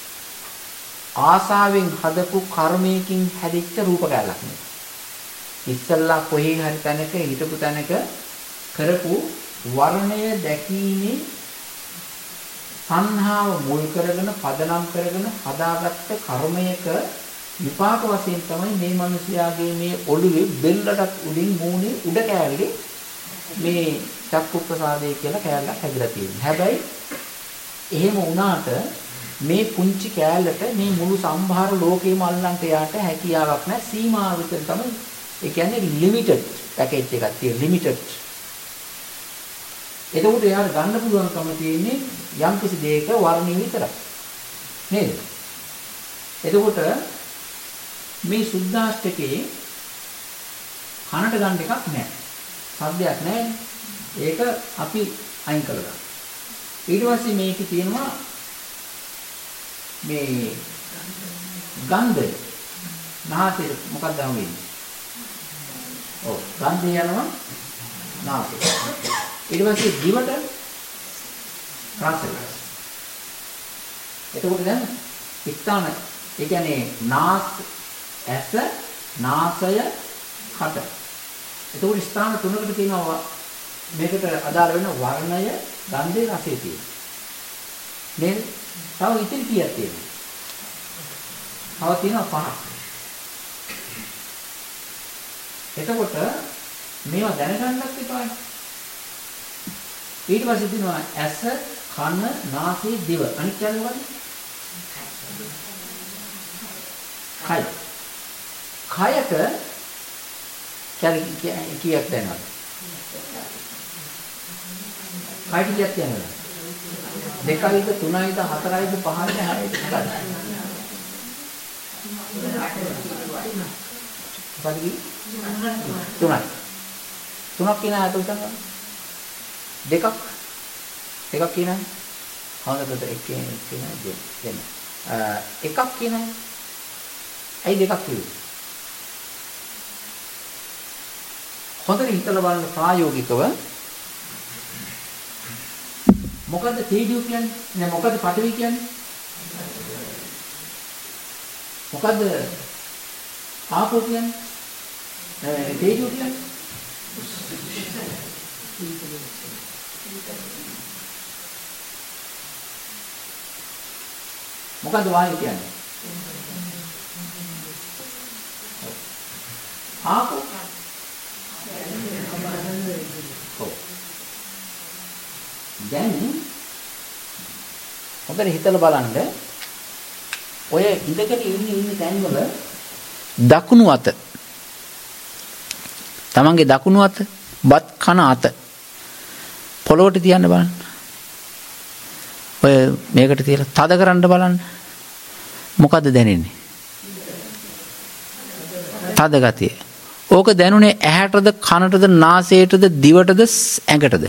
ආසාවෙන් හදපු කර්මයකින් හැදිච්ච රූප කැලක් නේ. ඉස්සල්ලා කොහේ හරි තැනක හිටපු තැනක කරපු වර්ණය දැකීමේ සංහාව මුල් කරගෙන පදනම් කරගෙන හදාගත්ත කර්මයක විපාක වශයෙන් තමයි මේ මිනිස්යාගේ මේ ඔළුවේ බෙල්ලටත් උඩින් මූණේ උඩ කෑල්ලේ මේ චක්කු ප්‍රසාදය කියලා කෑල්ලක් හැදිලා තියෙනවා. හැබැයි එහෙම වුණාට මේ පුංචි කෑල්ලට මේ මුළු සම්භාර ලෝකෙම අල්ලන්ට යාට හැකියාවක් නැහැ. සීමාව විතර තමයි. ඒ කියන්නේ ලිමිටඩ් පැකේජ් එකක් තියෙන ලිමිටඩ්. එතකොට යාර ගන්න පුළුවන්කම තියෙන්නේ යම් කිසි දෙයක වර්ණය විතරයි. නේද? එතකොට මේ සුද්ධාෂ්ටකේ කනට ගන්න එකක් නැහැ. શબ્දයක් නැහැ. ඒක අපි අයින් කරලා. ඊට පස්සේ මේකේ තියෙනවා මේ ගන්ධය. නාසයේ මොකක්ද හම්බෙන්නේ? ඔව් ගන්ධය යනවා නාසය. ඊට පස්සේ දිවට රසය. එතකොට දැන් ස්ථාන ඒ කියන්නේ නාස ඇස නාසය කට. එතකොට ස්ථාන තුනකට තියෙනවා මේකට අදාළ වෙන වර්ණය ගන්ධය රසය තියෙනවා. නේද? තව ඉතින් කීයක් තියෙනවා? තව තියෙනවා පහක්. එතකොට මේවා දැනගන්නත් එපායි. ඊට පස්සේ තියෙනවා ඇස කන නාසය දිව. අනිත් කියන්නේ මොකද්ද? කය. කයට කීයක් දැනනවද? කයට කීයක් දැනනවද? දෙකයිද තුනයිද හතරයිද පහයිද හයයිද එකයිද? මොකද්ද? තුනයි. තුනක් කියන අත උසන් ගන්න. දෙකක් එකක් කියනයි. හොඳට එක කියන දෙන්න. එකක් කියනයි. ඇයි දෙකක් කිව්වේ? හොඳට හිතලා බලන්න ප්‍රායෝගිකව මොකද්ද තේජෝ කියන්නේ? නෑ මොකද්ද පඨවි කියන්නේ? මොකද්ද ආපෝ කියන්නේ? නෑ තේජෝ කියන්නේ? මොකද්ද වායු කියන්නේ? ආපෝ දැන් හොඳට හිතලා බලන්න ඔය ඉඳගෙන ඉන්න ඉන්න තැන්වල දකුණු අත තමන්ගේ දකුණු අත බත් කන අත පොළොවට තියන්න බලන්න. ඔය මේකට තියලා තද කරන්න බලන්න. මොකද්ද දැනෙන්නේ? තද ගතිය. ඕක දැනුනේ ඇහැටද කනටද නාසයටද දිවටද ඇඟටද?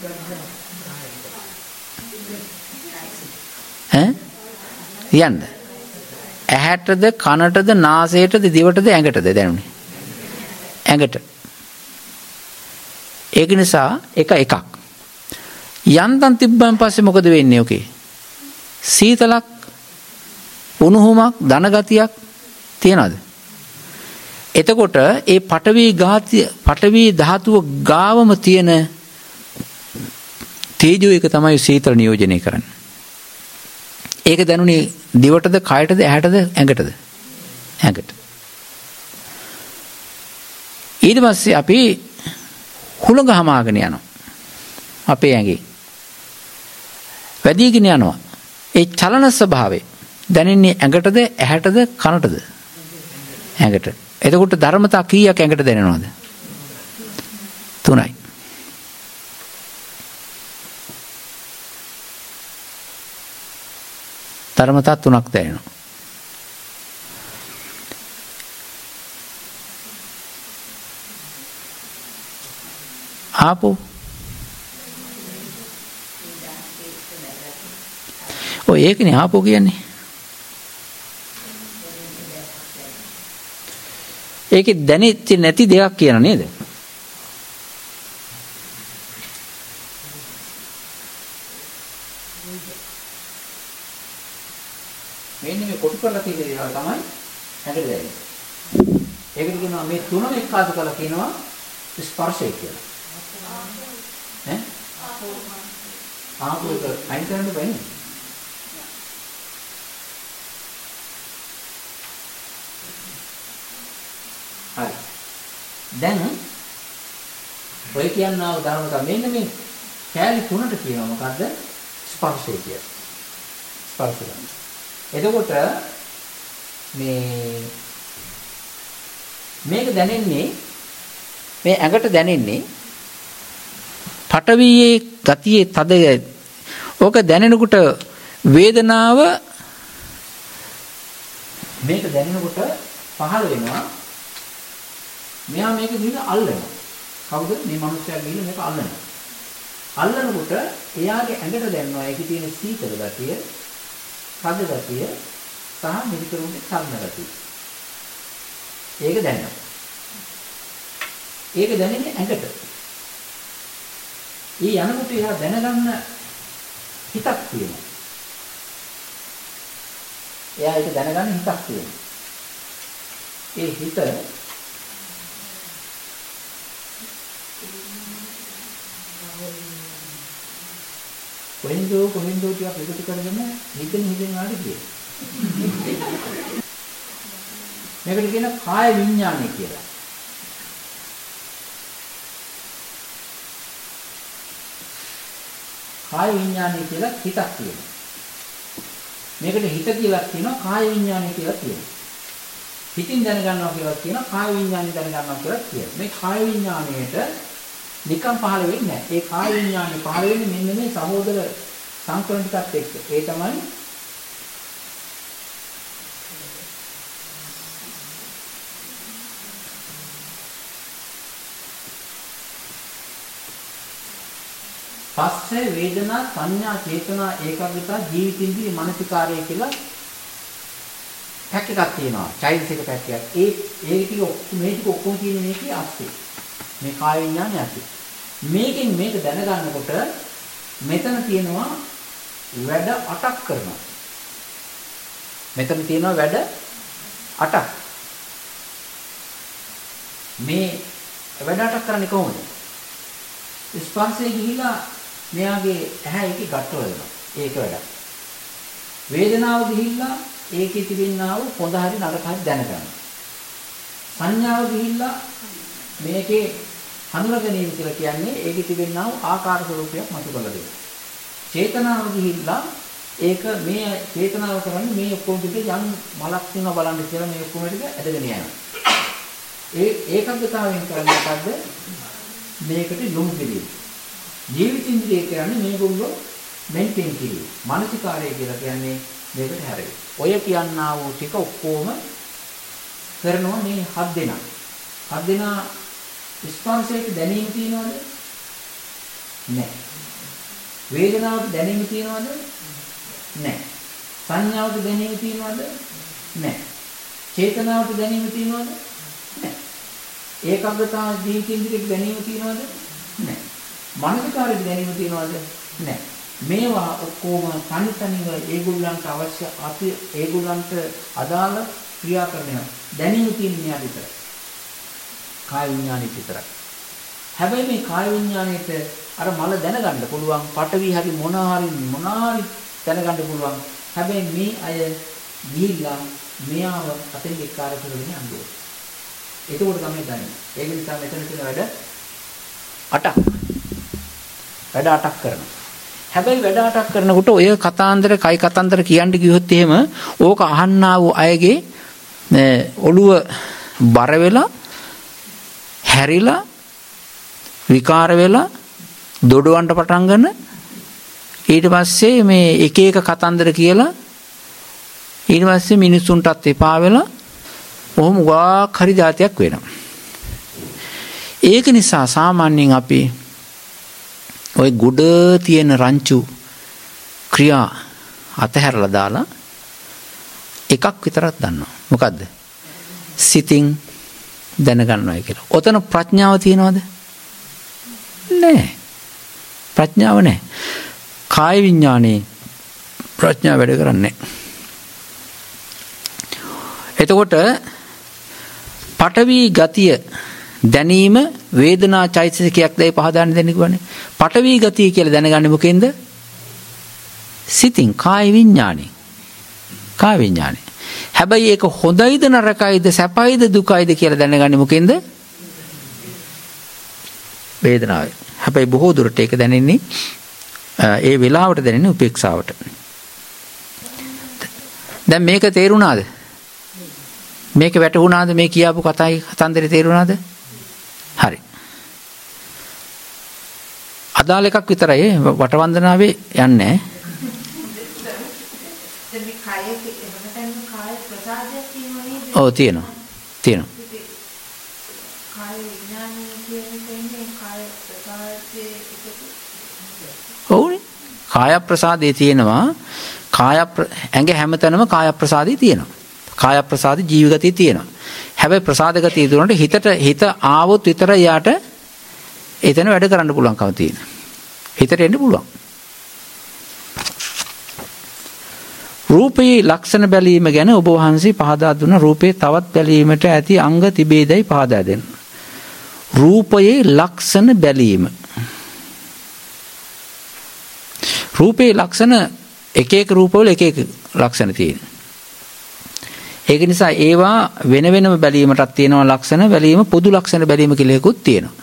ඈ? යන්න. ඇහැටද කනටද නාසයටද දිවටද ඇඟටද දැනුනේ? ඇඟට. ඒක නිසා එක එකක්. යන්තම් තිබ්බන් පස්සේ මොකද වෙන්නේ ඔකේ? සීතලක් උණුහුමක් දන ගතියක් තියනවද? එතකොට ඒ පඨවි ගාති පඨවි ධාතුව ගාවම තියෙන තේජෝ එක තමයි සීතල නියෝජනය කරන්නේ. ඒක දැනුනේ දිවටද, කයටද, ඇහැටද, ඇඟටද? ඇඟට. ඊට පස්සේ අපි හුළඟ හමාගෙන යනවා. අපේ ඇඟේ. වැඩිගෙන යනවා. ඒ චලන ස්වභාවය දැනෙන්නේ ඇඟටද, ඇහැටද, කනටද? ඇඟට. එතකොට ධර්මතා කීයක් ඇඟට දැනෙනවද? තුනයි. ධර්මතා තුනක් දැනෙනවා. ආපෝ ඔය ඒකනේ ආපෝ කියන්නේ. ඒකේ දැනෙච්ච නැති දෙයක් කියන නේද? මෙන්න මේ කොටු කරලා තියෙන දේවල් තමයි හැදෙන්නේ දැනෙන්නේ. ඒකට කියනවා මේ තුනම එක්කාසු කරලා කියනවා ස්පර්ශය කියලා. ඈ? ආපෝ එක අයින් කරන්න බෑනේ. හරි. දැන් ඔය කියනවා ධර්මතා මෙන්න මේ කැලි තුනට කියනවා මොකද්ද? ස්පර්ශය කියලා. ස්පර්ශය. එතකොට මේ මේක දැනෙන්නේ මේ ඇඟට දැනෙන්නේ පටවියේ ගතියේ තද ඕක දැනෙනකොට වේදනාව මේක දැනෙනකොට පහළ වෙනවා. මෙයා මේක ගිහින් අල්ලනවා. කවුද මේ මිනිස්සයා ගිහින් මේක අල්ලනවා. අල්ලනකොට එයාගේ ඇඟට දැනෙනවා ඒකේ තියෙන සීතල ගතිය, තද ගතිය සහ මිලිකරුන්ගේ චලන ගතිය. ඒක දැනෙනවා. ඒක දැනෙන්නේ ඇඟට. ඊ යනකොට එයා දැනගන්න හිතක් තියෙනවා. එයා ඒක දැනගන්න හිතක් තියෙනවා. ඒ හිත කොහෙන්දෝ කොහෙන්දෝ ටිකක් එකතු කරගෙන හිතෙන් හිතෙන් ආඩි කියන. මේකට කියන කාය විඥානය කියලා. කාය විඥානය කියලා හිතක් තියෙනවා. මේකට හිත කියලා කියනවා කාය විඥානය කියලා කියනවා. හිතින් දැනගන්නවා කියලා කියනවා කාය විඥානය දැනගන්නවා කියලා කියනවා. මේ කාය විඥාණයට නිකම් පහළ වෙන්නේ නැහැ. ඒ කාය විඥානය පහළ වෙන්නේ මෙන්න මේ සහෝදර සංක්‍රමණිකත් එක්ක. ඒ තමයි පස්සේ වේදනා සංඥා චේතනා ඒකාග්‍රතාව ජීවිතින්දී මානසිකාරය කියලා පැක් එකක් තියෙනවා. චෛතසික පැක් එකක්. ඒ ඒ ටික මේ ටික ඔක්කොම තියෙන්නේ මේකේ අස්සේ. මේ කාය විඥානය අස්සේ. මේකෙන් මේක දැනගන්නකොට මෙතන තියෙනවා වැඩ අටක් කරනවා. මෙතන තියෙනවා වැඩ අටක්. මේ වැඩ අටක් කරන්නේ කොහොමද? ස්පර්ශයේ ගිහිලා මෙයාගේ ඇහැ එකේ ගැටව වෙනවා. ඒක වැඩක්. වේදනාව ගිහිල්ලා ඒකේ තිබෙනා වූ හොඳ හරි නරක හරි දැනගන්න. සංඥාව ගිහිල්ලා මේකේ හඳුනා ගැනීම කියලා කියන්නේ ඒකේ තිබෙනා වූ ආකාර ස්වરૂපයක් මතු කරලා දෙනවා. චේතනාව ගිහිල්ලා ඒක මේ චේතනාව කරන්නේ මේ ඔක්කොම ටික යම් මලක් තියෙනවා බලන්න කියලා මේ ඔක්කොම ටික ඇදගෙන යනවා. ඒ ඒකග්ගතාවයෙන් කරන්නේ මොකද්ද? මේකට යොමු කිරීම. ජීවිතින්ද්‍රිය කියන්නේ මේගොල්ලෝ මෙන්ටේන් කිරීම. මානසිකාරය කියලා කියන්නේ මේකට හැරෙයි. ඔය කියන්නා වූ ටික ඔක්කොම කරනවා මේ හත් දෙනා. හත් දෙනා ස්පර්ශයට දැනීම තියනවද? නැහැ. වේදනාවට දැනීම තියනවද? නැහැ. සංඥාවට දැනීම තියනවද? නැහැ. චේතනාවට දැනීම තියනවද? නැහැ. ඒකාග්‍රතාව ජීවිතින්ද්‍රියට දැනීම තියනවද? නැහැ. මානසිකාරයට දැනීම තියනවද? නැහැ. මේවා ඔක්කොම තනිතනිව ඒගොල්ලන්ට අවශ්‍ය අති ඒගොල්ලන්ට අදාළ ක්‍රියාකරණය දැනීම තියෙන මෙයා විතරයි. කාය විඥානෙට විතරයි. හැබැයි මේ කාය විඥානෙට අර මල දැනගන්න පුළුවන් පටවි හරි මොනාරි මොනාරි දැනගන්න පුළුවන්. හැබැයි මේ අය ගිහිල්ලා මෙයාව අතෙන් එක්කාර කරගෙන යනවා. එතකොට තමයි ගන්නේ. ඒක නිසා මෙතන තියෙන වැඩ අටක්. වැඩ අටක් කරනවා. හැබැයි වැඩ අටක් කරනකොට ඔය කතාන්දර කයි කතාන්දර කියන්න ගියොත් එහෙම ඕක අහන්නා වූ අයගේ ඔළුව බර වෙලා හැරිලා විකාර වෙලා දොඩවන්න පටන් ගන්න. ඊට පස්සේ මේ එක එක කතන්දර කියලා ඊට පස්සේ මිනිස්සුන්ටත් එපා වෙලා ඔහොම ගාක් හරි જાතියක් වෙනවා. ඒක නිසා සාමාන්‍යයෙන් අපි ওই ගොඩ තියෙන රංචු ක්‍රියා අතහැරලා දාලා එකක් විතරක් දන්නවා. මොකද්ද? සිතින් දැනගන්නවා කියලා. ඔතන ප්‍රඥාව තියනවද? නෑ. ප්‍රඥාව නෑ. කාය විඥානේ ප්‍රඥාව වැඩ කරන්නේ. එතකොට පඨවි ගතිය දැනීම වේදනා චෛතසිකයක් දැයි පහදාන්න දෙන්නේ කියන්නේ. පඨවි ගතිය කියලා දැනගන්නේ මොකෙන්ද? සිතින් කාය විඥානේ. කාය විඥානේ. හැබැයි ඒක හොඳයිද නරකයිද සැපයිද දුකයිද කියලා දැනගන්නේ මොකෙන්ද? වේදනාවයි. හැබැයි බොහෝ දුරට ඒක දැනෙන්නේ ඒ වෙලාවට දැනෙන්නේ උපේක්ෂාවට. දැන් මේක තේරුණාද? මේක වැටහුණාද? මේ කියාපු කතායි කතන්දරේ තේරුණාද? හරි. අදාළ එකක් විතරයි වටවන්දනාවේ යන්නේ. ඔව් තියෙනවා. තියෙනවා. ඔව්නේ. කාය ප්‍රසාදේ තියෙනවා. කාය ඇඟ හැමතැනම කාය ප්‍රසාදේ තියෙනවා. කාය ප්‍රසාද ජීවගතිය තියෙනවා. හැබැයි ප්‍රසාද ගතිය දුන්නට හිතට හිත ආවොත් විතර යාට එතන වැඩ කරන්න පුළුවන්කම තියෙනවා. හිතට එන්න පුළුවන්. රූපයේ ලක්ෂණ බැලීම ගැන ඔබ වහන්සේ පහදා දුන්න රූපේ තවත් බැලීමට ඇති අංග තිබේදයි පහදා දෙන්න. රූපයේ ලක්ෂණ බැලීම. රූපේ ලක්ෂණ එක එක රූපවල එක එක ලක්ෂණ තියෙනවා. ඒක නිසා ඒවා වෙන වෙනම බැලීමටත් තියෙනවා ලක්ෂණ බැලීම පොදු ලක්ෂණ බැලීම කියලා එකකුත් තියෙනවා.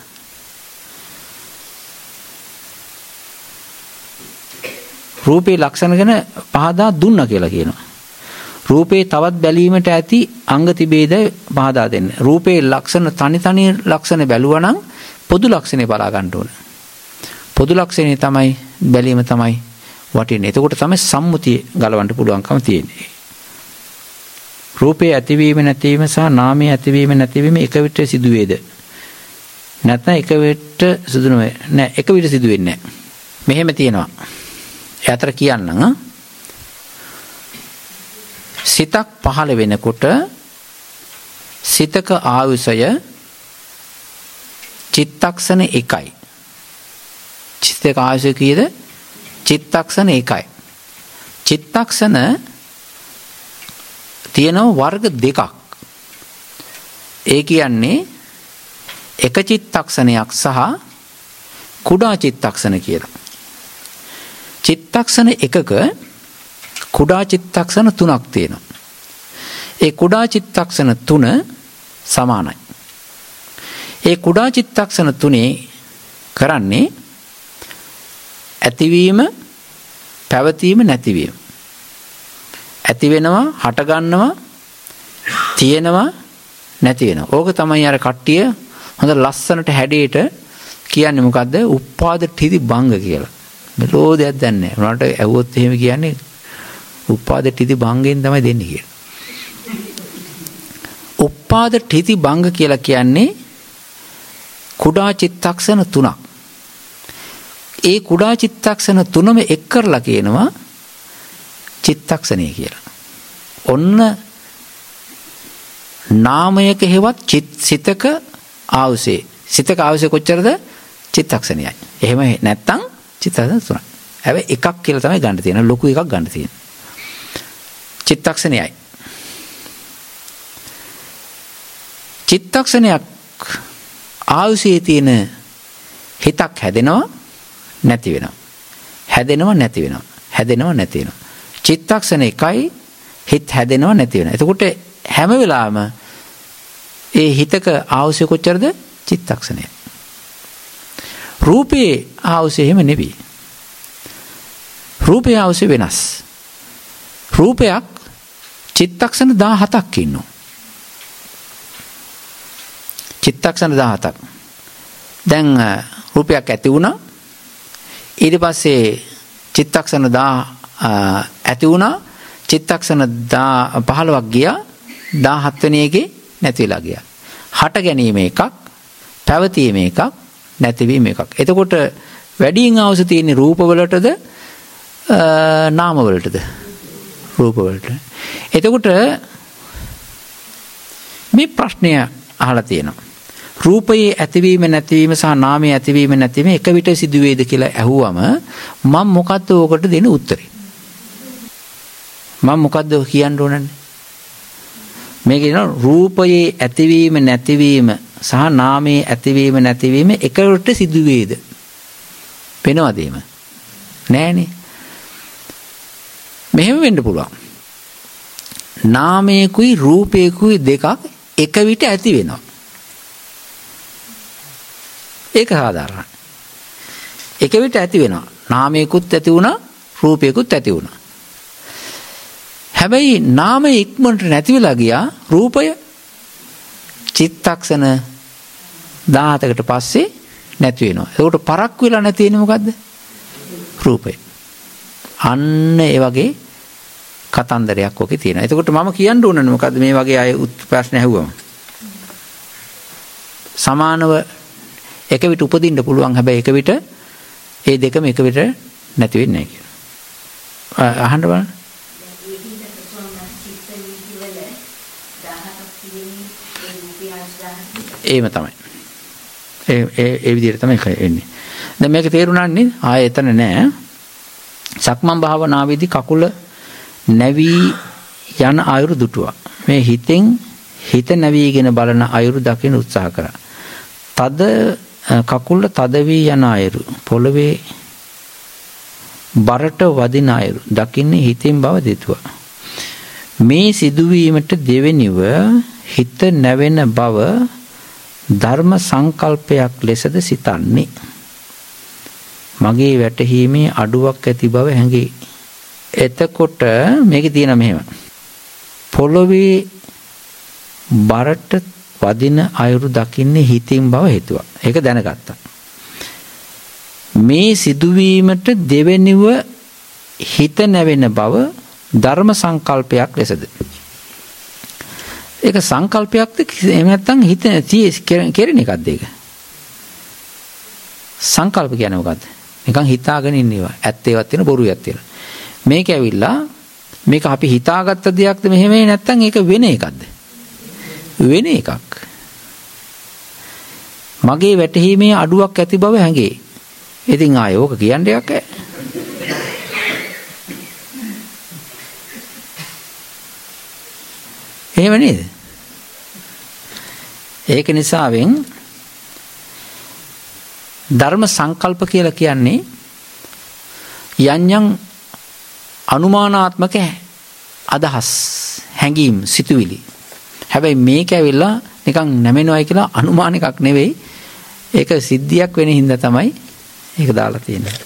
රූපේ ලක්ෂණ ගැන පහදා දුන්නා කියලා කියනවා. රූපේ තවත් බැලීමට ඇති අංග තිබේද පහදා දෙන්න. රූපේ ලක්ෂණ තනි තනි ලක්ෂණ බැලුවා නම් පොදු ලක්ෂණේ බලා ගන්න ඕන. පොදු ලක්ෂණේ තමයි බැලීම තමයි වටින්නේ. එතකොට තමයි සම්මුතිය ගලවන්න පුළුවන්කම තියෙන්නේ. රූපේ ඇතිවීම නැතිවීම සහ නාමයේ ඇතිවීම නැතිවීම එක විට සිදු වේද? නැත්නම් එක විට සිදු නොවේ. නෑ එක විට සිදු වෙන්නේ නෑ. මෙහෙම තියෙනවා. ඒ අතර කියන්නම් සිතක් පහළ වෙනකොට සිතක ආයුෂය චිත්තක්ෂණ එකයි. චිත්තක ආයුෂය කීයද? චිත්තක්ෂණ එකයි. චිත්තක්ෂණ තියෙනවා වර්ග දෙකක්. ඒ කියන්නේ එක චිත්තක්ෂණයක් සහ කුඩා චිත්තක්ෂණ කියලා. චිත්තක්ෂණ එකක කුඩා චිත්තක්ෂණ තුනක් තියෙනවා. ඒ කුඩා චිත්තක්ෂණ තුන සමානයි. ඒ කුඩා චිත්තක්ෂණ තුනේ කරන්නේ ඇතිවීම, පැවතීම, නැතිවීම. ඇති වෙනවා, හට ගන්නවා, තියෙනවා, නැති වෙනවා. ඕක තමයි අර කට්ටිය හොඳ ලස්සනට හැඩයට කියන්නේ මොකද්ද? උපාද ඨිති භංග කියලා. මෙලෝ දෙයක් දන්නේ නැහැ. උනාට ඇහුවොත් එහෙම කියන්නේ උපාද ඨිති භංගෙන් තමයි දෙන්නේ කියලා. උපාද ඨිති භංග කියලා කියන්නේ කුඩා චිත්තක්ෂණ තුනක්. ඒ කුඩා චිත්තක්ෂණ තුනම එක් කරලා කියනවා චිත්තක්ෂණය කියලා. ඔන්න නාමයක හේවත් සිතක ආවසේ. සිතක ආවසේ කොච්චරද? චිත්තක්ෂණයයි. එහෙම නැත්තම් චිත්තක්ෂණ තුනයි. හැබැයි එකක් කියලා තමයි ගන්න තියෙන්නේ. ලොකු එකක් ගන්න තියෙන්නේ. චිත්තක්ෂණයයි. චිත්තක්ෂණයක් ආයුෂයේ තියෙන හිතක් හැදෙනවා නැති වෙනවා. හැදෙනවා නැති වෙනවා. හැදෙනවා නැති වෙනවා. චිත්තක්ෂණ එකයි හිත හැදෙනවා නැති වෙනවා. එතකොට හැම වෙලාවෙම ඒ හිතක ආයුෂය කොච්චරද? චිත්තක්ෂණය. රූපේ ආයුෂය එහෙම නෙවෙයි. රූපේ ආයුෂය වෙනස්. රූපයක් චිත්තක්ෂණ දහහතක් ඉන්නවා. චිත්තක්ෂණ දහහතක්. දැන් රූපයක් ඇති වුණා. ඊට පස්සේ චිත්තක්ෂණ දහ ඇති වුණා. චිත්තක්ෂණ පහළොවක් ගියා. දහහත් වෙනි එකේ නැති වෙලා ගියා. හට ගැනීම එකක්, පැවතීම එකක්, නැතිවීම එකක්. එතකොට වැඩියෙන් අවශ්‍ය තියෙන රූප වලටද නාම වලටද? රූප වලට. එතකොට මේ ප්‍රශ්නය අහලා තියෙනවා. රූපයේ ඇතිවීම නැතිවීම සහ නාමයේ ඇතිවීම නැතිවීම එක විට සිදුවේද කියලා ඇහුවම මම මොකද්ද ඔකට දෙන උත්තරේ? මම මොකද්ද කියන්න ඕනන්නේ? මේක කියනවා රූපයේ ඇතිවීම නැතිවීම සහ නාමයේ ඇතිවීම නැතිවීම එක විට සිදුවේද? වෙනවද එහෙම? නෑනේ. මෙහෙම වෙන්න පුළුවන්. නාමයකුයි රූපයකුයි දෙකක් එක විට ඇති වෙනවා. ඒක සාධාරණයි. එක විට ඇති වෙනවා. නාමයකුත් ඇති වුණා, රූපයකුත් ඇති වුණා. හැබැයි නාමය ඉක්මනට නැති වෙලා ගියා. රූපය චිත්තක්ෂණ දහහතකට පස්සේ නැති වෙනවා. ඒකට පරක් වෙලා නැති වෙන්නේ මොකද්ද? රූපය. අන්න ඒ වගේ කතන්දරයක් ඔකේ තියෙනවා. එතකොට මම කියන්න ඕනනේ මොකද්ද මේ වගේ අය ප්‍රශ්න ඇහුවම. සමානව එක විට උපදින්න පුළුවන්. හැබැයි එක විට ඒ දෙකම එක විට නැති වෙන්නේ නැහැ කියලා. අහන්න බලන්න. එහෙම තමයි. ඒ ඒ ඒ විදිහට තමයි එන්නේ. දැන් මේක තේරුණානේ? ආයෙ එතන නෑ. සක්මන් භාවනාවේදී කකුල නැවී යන අයුරු දුටුවා. මේ හිතෙන් හිත නැවීගෙන බලන අයුරු දකින්න උත්සාහ කරා. තද කකුල තද වී යන අයුරු පොළවේ බරට වදින අයුරු දකින්නේ හිතින් බව දෙතුවා. මේ සිදුවීමට දෙවෙනිව හිත නැවෙන බව ධර්ම සංකල්පයක් ලෙසද සිතන්නේ. මගේ වැටහීමේ අඩුවක් ඇති බව හැඟේ. එතකොට මේකේ තියෙන මෙහෙම. පොළවේ බරට වදින අයුරු දකින්නේ හිතින් බව හිතුවා. ඒක දැනගත්තා. මේ සිදුවීමට දෙවෙනිව හිත නැවෙන බව ධර්ම සංකල්පයක් ලෙසද. ඒක සංකල්පයක්ද එහෙම නැත්නම් හිත කෙරෙන එකක්ද ඒක? සංකල්ප කියන්නේ මොකද්ද? නිකන් හිතාගෙන ඉන්නේවා. ඇත්තේවත් තියෙන බොරුවක් තියෙන. මේක ඇවිල්ලා මේක අපි හිතාගත්ත දෙයක්ද මෙහෙම නැත්නම් ඒක වෙන එකක්ද? වෙන එකක්. මගේ වැටහීමේ අඩුවක් ඇති බව හැඟේ. ඉතින් ආයේ ඕක කියන්න එකක් ඈ. එහෙම නේද? ඒක නිසාවෙන් ධර්ම සංකල්ප කියලා කියන්නේ යන්යන් අනුමානාත්මක අදහස්, හැඟීම්, සිතුවිලි. හැබැයි මේක ඇවිල්ලා නිකන් නැමෙනවයි කියලා අනුමාන එකක් නෙවෙයි. ඒක සිද්ධියක් වෙන හින්දා තමයි ඒක දාලා තියෙන්නේ.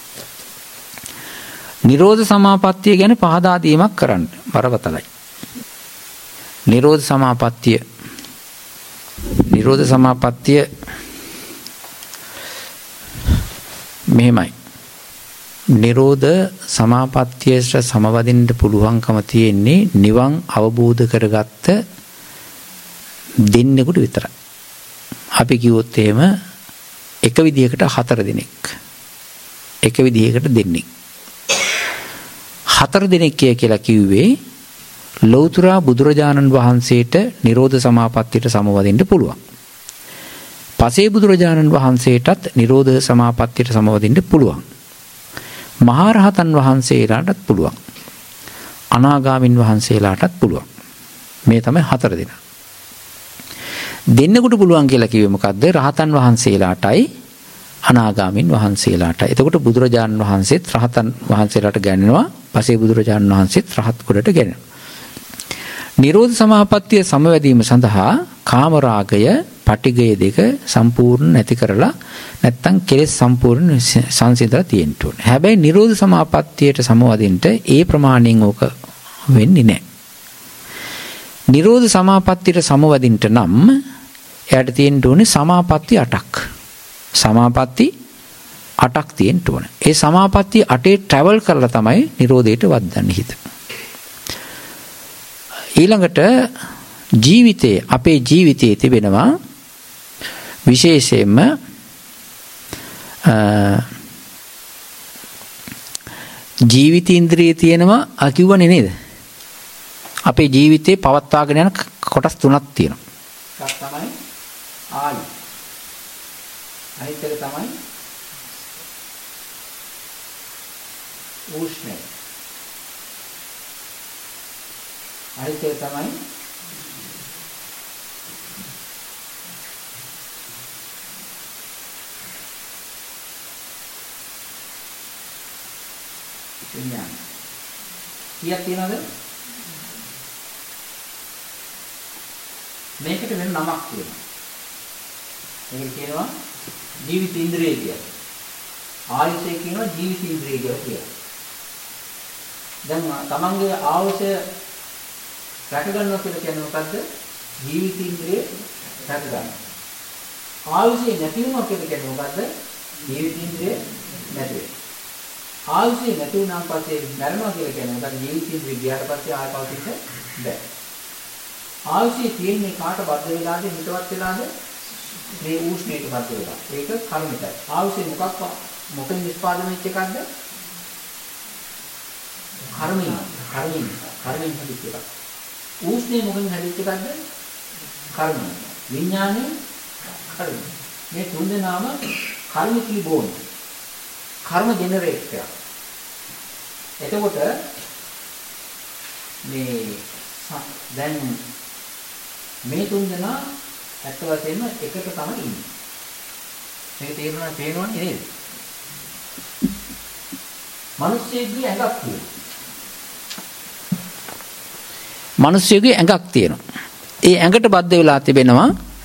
නිරෝධ සමාපත්තිය ගැන පහදා දීමක් කරන්න බරපතලයි. නිරෝධ සමාපත්තිය නිරෝධ සමාපත්තිය මෙහෙමයි. නිරෝධ සමාපත්තියට සමවදින්න පුළුවන්කම තියෙන්නේ නිවන් අවබෝධ කරගත්ත දෙන්නෙකුට විතරයි. අපි කිව්වොත් එහෙම එක විදිහකට හතර දෙනෙක්. එක විදිහකට දෙන්නෙක්. හතර දෙනෙක් කියලා කිව්වේ ලෞතර බුදුරජාණන් වහන්සේට නිරෝධ සමාපත්තියට සමවදින්න පුළුවන්. පසේ බුදුරජාණන් වහන්සේටත් නිරෝධ සමාපත්තියට සමවදින්න පුළුවන්. මහරහතන් වහන්සේලාටත් පුළුවන්. අනාගාමින් වහන්සේලාටත් පුළුවන්. මේ තමයි හතර දෙනා. දෙන්නෙකුට පුළුවන් කියලා කිව්වේ මොකද්ද? රහතන් වහන්සේලාටයි අනාගාමින් වහන්සේලාටයි. එතකොට බුදුරජාණන් වහන්සේත් රහතන් වහන්සේලාට ගැනෙනවා. පසේ බුදුරජාණන් වහන්සේත් රහත් කුලට ගැනෙනවා. නිරෝධ සමාපත්තිය සමවැදීම සඳහා කාමරාගය, පටිගය දෙක සම්පූර්ණ නැති කරලා නැත්තම් කෙලෙස් සම්පූර්ණ සංසිඳලා තියෙන්න ඕනේ. හැබැයි නිරෝධ සමාපත්තියට සමවදින්න ඒ ප්‍රමාණයෙන් ඕක වෙන්නේ නැහැ. නිරෝධ සමාපත්තියට සමවදින්න නම් එයාට තියෙන්න ඕනේ සමාපatti අටක්. සමාපatti අටක් තියෙන්න ඕනේ. ඒ සමාපatti අටේ ට්‍රැවල් කරලා තමයි නිරෝධයට වද්දන්නේ හිත. ඊළඟට ජීවිතයේ අපේ ජීවිතයේ තිබෙනවා විශේෂයෙන්ම ජීවිතේන්ද්‍රිය තියෙනවා අකිව්වනේ නේද? අපේ ජීවිතේ පවත්වාගෙන යන කොටස් තුනක් තියෙනවා. එකක් තමයි ආයු. අනිත් එක තමයි උෂ්ණය. අනිත් එක තමයි විඥාන. කීයක් තියෙනවද? මේකට වෙන නමක් තියෙනවා. මේකට කියනවා ජීවිත ඉන්ද්‍රිය කියලා. ආයුෂය කියනවා ජීවිත ඉන්ද්‍රිය කියලා. දැන් තමන්ගේ ආයුෂය රැක ගන්නවා කියලා කියන්නේ මොකද්ද? ජීවිත ඉන්ද්‍රිය රැක ගන්නවා. ආයුෂය නැති වෙනවා කියලා කියන්නේ මොකද්ද? ජීවිත ඉන්ද්‍රිය නැති වෙනවා. ආයුෂය නැති වුණාන් පස්සේ මරණවා කියලා කියන්නේ මොකද්ද? ජීවිත ඉන්ද්‍රිය ගියාට පස්සේ ආය පවතින්න බැහැ. ආයුෂය තියෙන්නේ කාට බද්ධ වෙලාද? හිතවත් වෙලාද? මේ උෂ්ණයට බද්ධ වෙලා. ඒක කර්මිකයි. ආයුෂය මොකක් මොකෙන් නිෂ්පාදනය වෙච්ච එකක්ද? කර්මයෙන්. කර්මයෙන්. කර්මයෙන් හදිච්ච එකක්. උෂ්ණය මොකෙන් හදිච්ච එකක්ද? කර්මයෙන්. විඥානය කර්මය. මේ තුන් දෙනාම කර්මිකී බෝන්. කර්ම ජෙනරේට් එකක්. එතකොට මේ දැන් මේ තුන් දෙනා ඇත්ත වශයෙන්ම එකට තමයි ඉන්නේ. මේක තේරුණා තේරෙනවනේ නේද? මිනිස්සෙක්ගේ ඇඟක් තියෙනවා. මිනිස්සෙක්ගේ ඇඟක් තියෙනවා. ඒ ඇඟට බද්ධ වෙලා තිබෙනවා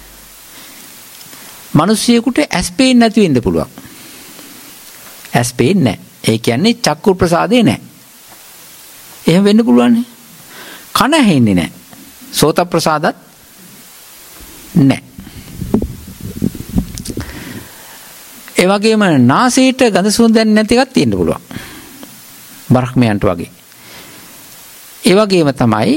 මිනිස්සෙකුට ඇස් පේන්නේ නැති වෙන්න පුළුවන්. ඇස් පේන්නේ නැහැ. ඒ කියන්නේ චක්කු ප්‍රසාදේ නැහැ. එහෙම වෙන්න පුළුවන් නේ. කන ඇහෙන්නේ නැහැ. සෝත ප්‍රසාදත් නැහැ. ඒ වගේම නාසයට ගඳ සුවඳ දැනෙන්නේ නැති එකක් තියෙන්න පුළුවන්. බ්‍රහ්මයන්ට වගේ. ඒ වගේම තමයි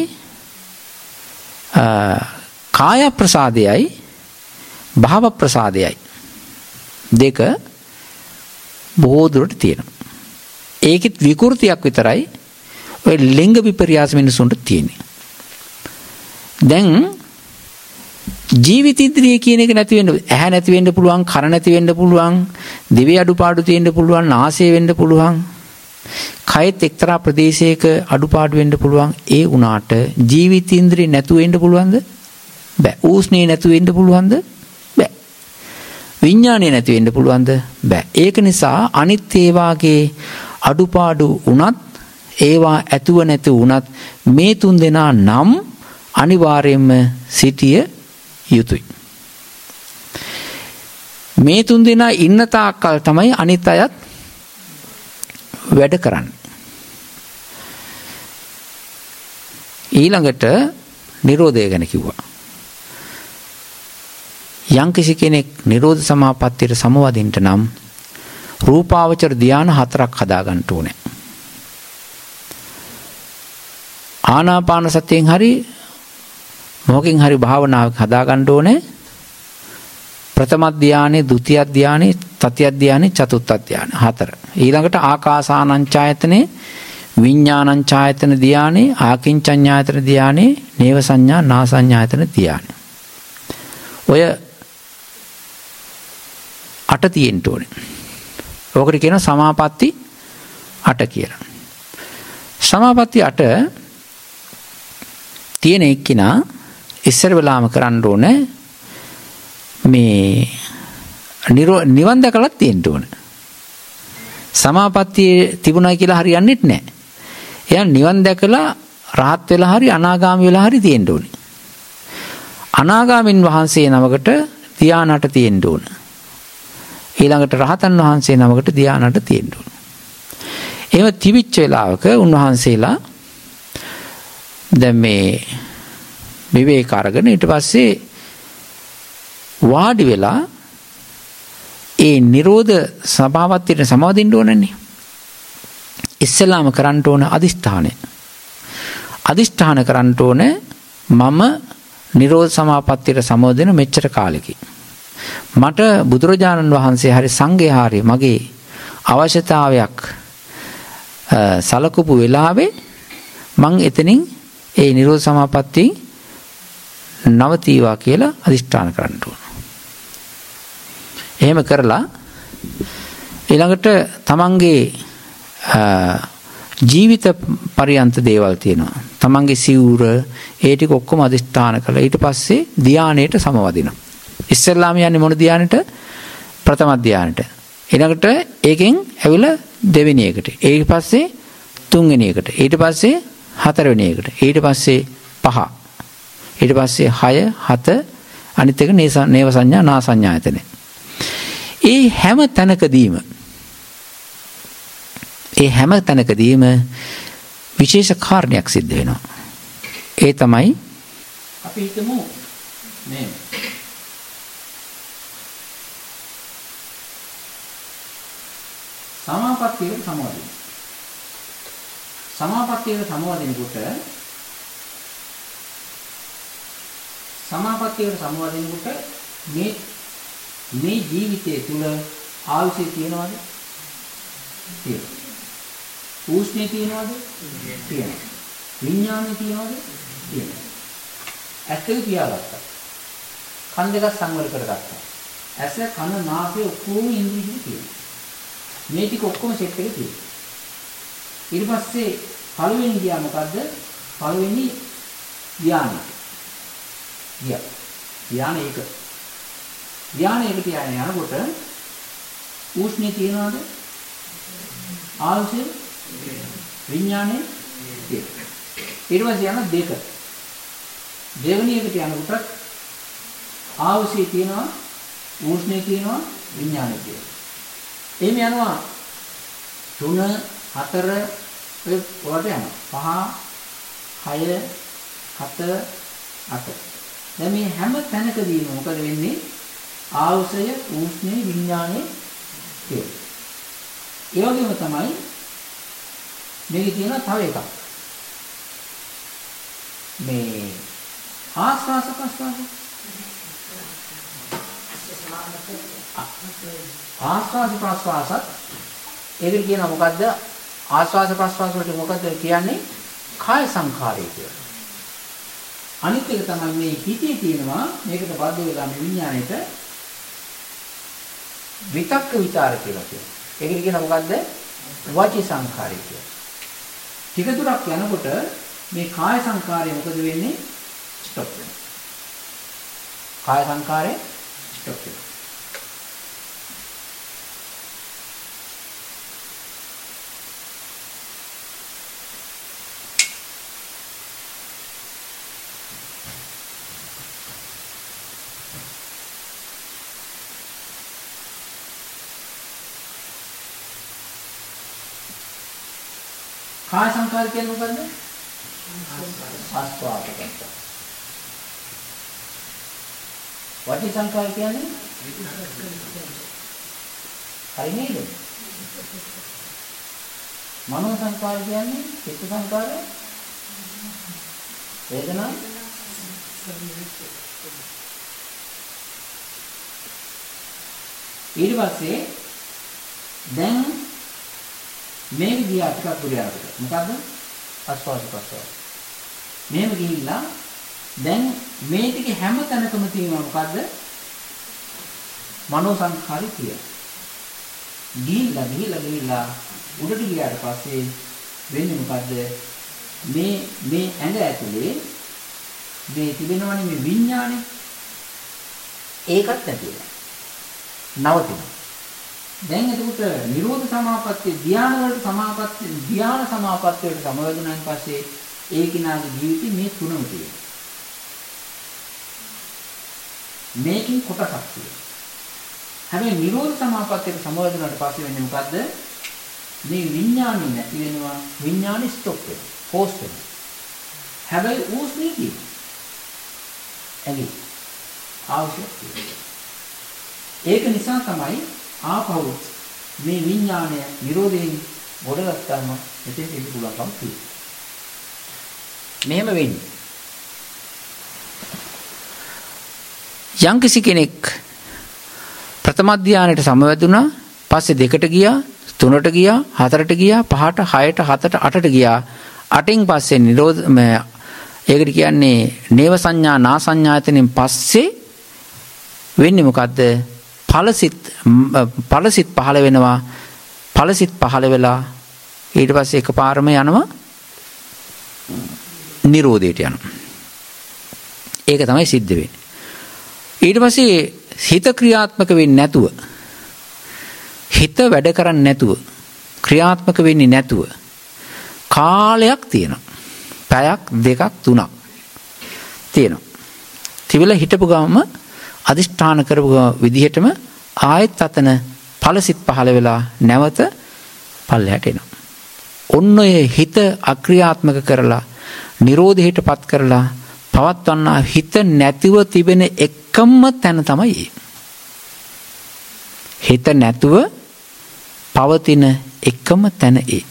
කාය ප්‍රසාදයයි භාව ප්‍රසාදයයි දෙක බොහෝ දුරට තියෙනවා. ඒකෙත් විකෘතියක් විතරයි ඔය ලිංග විපර්යාස මිනිසුන්ට තියෙන්නේ. දැන් ජීවිත ඉන්ද්‍රිය කියන එක නැති වෙන්න, ඇහැ නැති වෙන්න පුළුවන්, කන නැති වෙන්න පුළුවන්, දිවේ අඩුපාඩු තියෙන්න පුළුවන්, නාසය වෙන්න පුළුවන්, කයෙත් එක්තරා ප්‍රදේශයක අඩුපාඩු වෙන්න පුළුවන්. ඒ උනාට ජීවිත ඉන්ද්‍රිය නැතු වෙන්න පුළුවන්ද? බෑ. ඌස්නේ නැතු වෙන්න පුළුවන්ද? බෑ. විඥානය නැති වෙන්න පුළුවන්ද? බෑ. ඒක නිසා අනිත් ඒවාගේ අඩුපාඩු උනත් ඒවා ඇතුව නැති උනත් මේ තුන් දෙනා නම් අනිවාර්යයෙන්ම සිටිය යුතුයි. මේ තුන් දෙනා ඉන්න තාක්කල් තමයි අනිත් අයත් වැඩ කරන්නේ. ඊළඟට නිරෝධය ගැන කිව්වා. යම්කිසි කෙනෙක් නිරෝධ සමාපත්තියට සමවදින්න නම් රූපාවචර ධානය හතරක් හදා ගන්න ඕනේ. ආනාපාන සතියෙන් හරි මොකකින් හරි භාවනාවක් හදා ගන්න ඕනේ. ප්‍රථම ධානයේ, ဒုတိ ය ධානයේ, තතිය ධානයේ, චතුර්ථ ධානයේ හතර. ඊළඟට ආකාසානංචායතනේ, විඥානංචායතන ධානයේ, ආකින්චඤ්ඤායතන ධානයේ, නේව සංඥා නාසඤ්ඤායතන ධානයේ. ඔය අට තියෙන්න ඕනේ. ඔකට කියනවා සමාපatti අට කියලා. සමාපatti අට තියෙන එක්කිනා ඉස්සර වෙලාම කරන්න ඕනේ මේ නිවන් දැකලා තියෙන්න ඕන. සමාපත්තියේ තිබුණා කියලා හරියන්නේ නැහැ. එයා නිවන් දැකලා රහත් වෙලා හරි අනාගාමී වෙලා හරි තියෙන්න ඕනේ. අනාගාමින් වහන්සේ නමකට ධානයට තියෙන්න ඕන. ඊළඟට රහතන් වහන්සේ නමකට ධානයට තියෙන්න ඕන. එහෙම තිබිච්ච වෙලාවක උන්වහන්සේලා දැන් මේ විවේක අරගෙන ඊට පස්සේ වාඩි වෙලා ඒ නිරෝධ සභාවත්වයට සමාදින්න ඕනනේ. ඉස්සෙල්ලාම කරන්න ඕන අදිෂ්ඨානය. අදිෂ්ඨාන කරන්න ඕන මම නිරෝධ සමාපත්තියට සමෝදෙන මෙච්චර කාලෙකින් මට බුදුරජාණන් වහන්සේ හරි සංඝයා හරි මගේ අවශ්‍යතාවයක් සලකපු වෙලාවේ මං එතනින් ඒ නිරෝධ සමාපත්තිය නවතිවා කියලා අදිෂ්ඨාන කරන්න ඕන. එහෙම කරලා ඊළඟට තමන්ගේ ජීවිත පරියන්ත දේවල් තියෙනවා. තමන්ගේ සිවුර ඒ ටික ඔක්කොම අදිස්ථාන කළා. ඊට පස්සේ ධානයට සමවදිනවා. ඉස්සෙල්ලාම යන්නේ මොන ධානයට? ප්‍රථම ධානයට. ඊළඟට ඒකෙන් ඇවිල්ලා දෙවෙනි එකට. ඊට පස්සේ තුන්වෙනි එකට. ඊට පස්සේ හතරවෙනි එකට. ඊට පස්සේ පහ. ඊට පස්සේ හය, හත අනිත් එක නේව සංඥා නා සංඥායතන. ඒ හැම තැනකදීම ඒ හැම තැනකදීම විශේෂ කාරණයක් සිද්ධ වෙනවා. ඒ තමයි අපි හිතමු මේ සමාපත්තියට සමවදින. සමාපත්තියට සමවදිනකොට සමාපත්තියට සමවදිනකොට මේ මේ ජීවිතයේ තුල ආයුෂය තියනවාද? තියෙනවා. උෂ්ණය තියනවාද? තියෙනවා. විඥානය තියනවාද? තියෙනවා. ඇස් දෙක පියාගත්තා. කන් දෙක සංවර කරගත්තා. ඇස, කන, නාසය ඔක්කොම ඉන්ද්‍රිය තියෙනවා. මේ ටික ඔක්කොම සෙට් එකේ තියෙනවා. ඊට පස්සේ පළවෙනි ගියා මොකද්ද? පළවෙනි ධානය. ගියා. ධානය එක. ධානයකට යන යනකොට උෂ්ණය තියනවාද? ආයුෂය විඥානය තියෙනවා. ඊට පස්සේ යන දෙක. දෙවෙනි එකට යනකොට ආයුෂය තියෙනවා, උෂ්ණය තියෙනවා, විඥානය තියෙනවා. එහෙම යනවා තුන, හතර ඔය වලට යනවා. පහ, හය, හත, අට. දැන් මේ හැම තැනකදීම මොකද වෙන්නේ? ආයුෂය, උෂ්ණය, විඥානය තියෙනවා. ඒ වගේම තමයි මේකේ තියෙන තව එකක්. මේ ආස්වාස ප්‍රස්වාස ආස්වාස ප්‍රස්වාසත් ඒකේ කියන මොකද්ද? ආස්වාස ප්‍රස්වාස වලට මොකද්ද කියන්නේ? කාය සංඛාරය කියලා. අනිත් එක තමයි මේ හිතේ තියෙනවා මේකට බද්ධ වෙලා මේ විඥාණයට විතක්ක විචාර කියලා කියනවා. ඒකට කියන මොකද්ද? වාචී සංඛාරය කියලා. ටික දුරක් යනකොට මේ කාය සංඛාරය මොකද වෙන්නේ? ස්ටොප් වෙනවා. කාය සංඛාරය ස්ටොප් වෙනවා. කාය සංඛාර කියන්නේ මොකද්ද? ආස්වාද කරනවා. වාචී සංඛාර කියන්නේ හරි නේද? මනෝ සංඛාර කියන්නේ චිත්ත සංඛාර, වේදනා, ඊට පස්සේ දැන් මේක දිහා ටිකක් දුර යනකොට මොකද්ද? ආස්වාද ප්‍රස්වාද. මේව ගිහිල්ලා දැන් මේ ටික හැම තැනකම තියෙනවා මොකද්ද? මනෝ සංඛාරය කියලා. ගිහිල්ලා ගිහිල්ලා ගිහිල්ලා උඩට ගියාට පස්සේ වෙන්නේ මොකද්ද? මේ මේ ඇඟ ඇතුලේ මේ තිබෙනවනේ මේ විඥානේ. ඒකත් නැති වෙනවා. නවතිනවා. දැන් එතකොට නිරෝධ සමාපත්තිය ධ්‍යාන වලට සමාපත්තිය ධ්‍යාන සමාපත්තියට සමවැදුණාන් පස්සේ ඒ කිනාගේ ජීවිතේ මේ තුනම තියෙනවා. මේකෙන් කොටසක් තියෙනවා. හැබැයි නිරෝධ සමාපත්තියට සමවැදුණාට පස්සේ වෙන්නේ මොකද්ද? මේ විඥානෙ නැති වෙනවා. විඥානෙ ස්ටොප් වෙනවා. පෝස් වෙනවා. හැබැයි ඌස්නේ තියෙනවා. එනි අවශ්‍යයි. ඒක නිසා තමයි ආපහු මේ විඥානය නිරෝධයෙන් ගොඩගත්තාම මෙතෙන් ඉන්න පුළුවන්කම තියෙනවා. මෙහෙම වෙන්නේ. යම්කිසි කෙනෙක් ප්‍රථම ධානයට සමවැදුණා, පස්සේ දෙකට ගියා, තුනට ගියා, හතරට ගියා, පහට, හයට, හතට, අටට ගියා. අටෙන් පස්සේ නිරෝධ ඒකට කියන්නේ නේව සංඥා නා සංඥායතනෙන් පස්සේ වෙන්නේ මොකද්ද? ඵලසිත ඵලසිත පහළ වෙනවා. ඵලසිත පහළ වෙලා ඊට පස්සේ එකපාරම යනවා නිරෝධයට යනවා. ඒක තමයි සිද්ධ වෙන්නේ. ඊට පස්සේ හිත ක්‍රියාත්මක වෙන්නේ නැතුව, හිත වැඩ කරන්නේ නැතුව, ක්‍රියාත්මක වෙන්නේ නැතුව කාලයක් තියෙනවා. පැයක් දෙකක් තුනක් තියෙනවා. තිබිලා හිටපු ගමම අදිෂ්ඨාන කරපු විදිහටම ආයෙත් අතන ඵලසිත පහළ වෙලා නැවත පල්ලයට එනවා. ඔන්න ඔය හිත අක්‍රියාත්මක කරලා නිරෝධයටපත් කරලා පවත්වන්නා හිත නැතිව තිබෙන එකම තැන තමයි හිත නැතුව පවතින එකම තැන ඒ.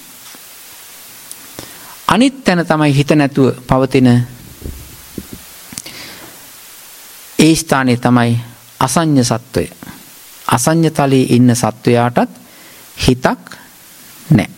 අනිත් තැන තමයි හිත නැතුව පවතින ඒ ස්ථානයේ තමයි අසඤ්ඤ සත්වය. අසඤ්ඤ තලයේ ඉන්න සත්වයාටත් හිතක් නැහැ.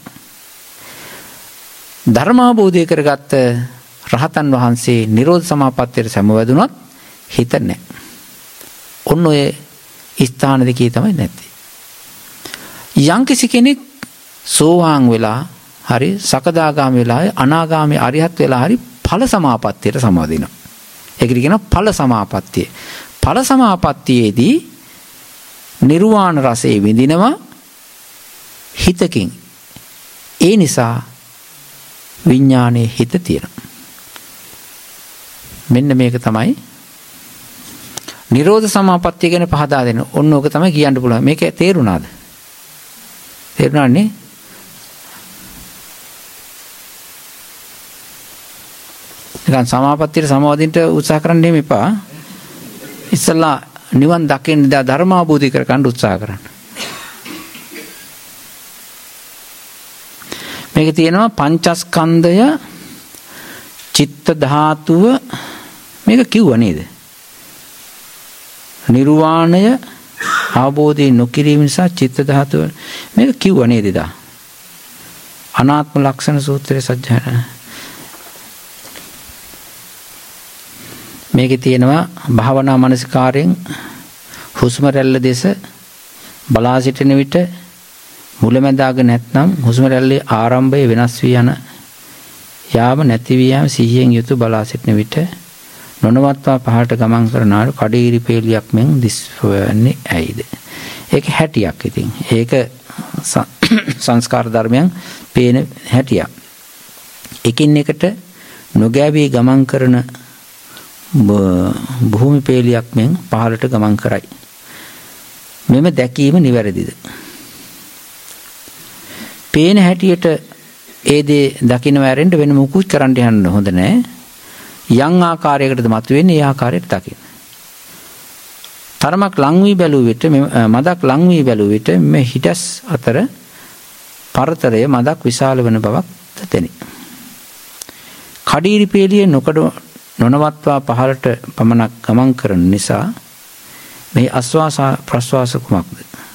ධර්මාභෝධය කරගත්ත රහතන් වහන්සේ නිරෝධ සමාපත්තියට සමවැදුනොත් හිත නැහැ. ඔන්න ඔය ස්ථාන දෙකේ තමයි නැත්තේ. යම්කිසි කෙනෙක් සෝවාන් වෙලා හරි සකදාගාමී වෙලා අනාගාමී අරිහත් වෙලා හරි ඵල සමාපත්තියට සමවදිනවා. ඒකට කියනවා ඵල සමාපත්තිය. ඵල සමාපත්තියේදී නිර්වාණ රසයේ විඳිනවා හිතකින්. ඒ නිසා විඥානයේ හිත තියෙනවා. මෙන්න මේක තමයි නිරෝධ සමාපත්තිය ගැන පහදා දෙන්න. ඔන්න ඕක තමයි කියන්න පුළුවන්. මේක තේරුණාද? තේරුණානේ? නිකන් සමාපත්තියට සමවදින්න උත්සාහ කරන්න එපා. ඉස්සලා නිවන් දකින්න ධර්මාභූති කර ගන්න උත්සාහ කරන්න. මේක තියෙනවා පංචස්කන්ධය, චිත්ත ධාතුව මේක කිව්වා නේද? නිර්වාණය අවබෝධය නොකිරීම නිසා චිත්ත ධාතුව මේක කිව්වා නේද? දා අනාත්ම ලක්ෂණ සූත්‍රයේ සත්‍යයන මේකේ තියෙනවා භාවනා මනසිකාරයෙන් හුස්ම රැල්ල දෙස බලා සිටින විට මුලැමැදාග නැත්නම් හුස්ම රැල්ලේ ආරම්භය වෙනස් වී යන යාම නැති වී යාම සිහියෙන් යුතු බලා සිටින විට නොනවත්වා පහළට ගමන් කරන ආර කඩේරි පෙළියක් මෙන් දිස්වන්නේ ඇයිද? ඒක හැටියක් ඉතින්. ඒක සංස්කාර ධර්මයන් පේන හැටියක්. එකින් එකට නොගෑවී ගමන් කරන භූමි පෙළියක් මෙන් පහළට ගමන් කරයි. මෙම දැකීම නිවැරදිද? පේන හැටියට ඒ දේ දකින්න වැරෙන්න වෙන මුකුත් කරන්න යන්න හොඳ නැහැ. යම් ආකාරයකටද මතුවෙන්නේ ඒ ආකාරයට දකින්න. තරමක් ලං වී බැලුව විට මදක් ලං වී බැලුව විට මේ හිටස් අතර පරතරය මදක් විශාල වන බවක් තෙතෙනි. කඩීරි පෙළිය නොකඩ නොනවත්වා පහළට පමණක් ගමන් කරන නිසා මේ ආස්වාස ප්‍රස්වාස කුමක්ද?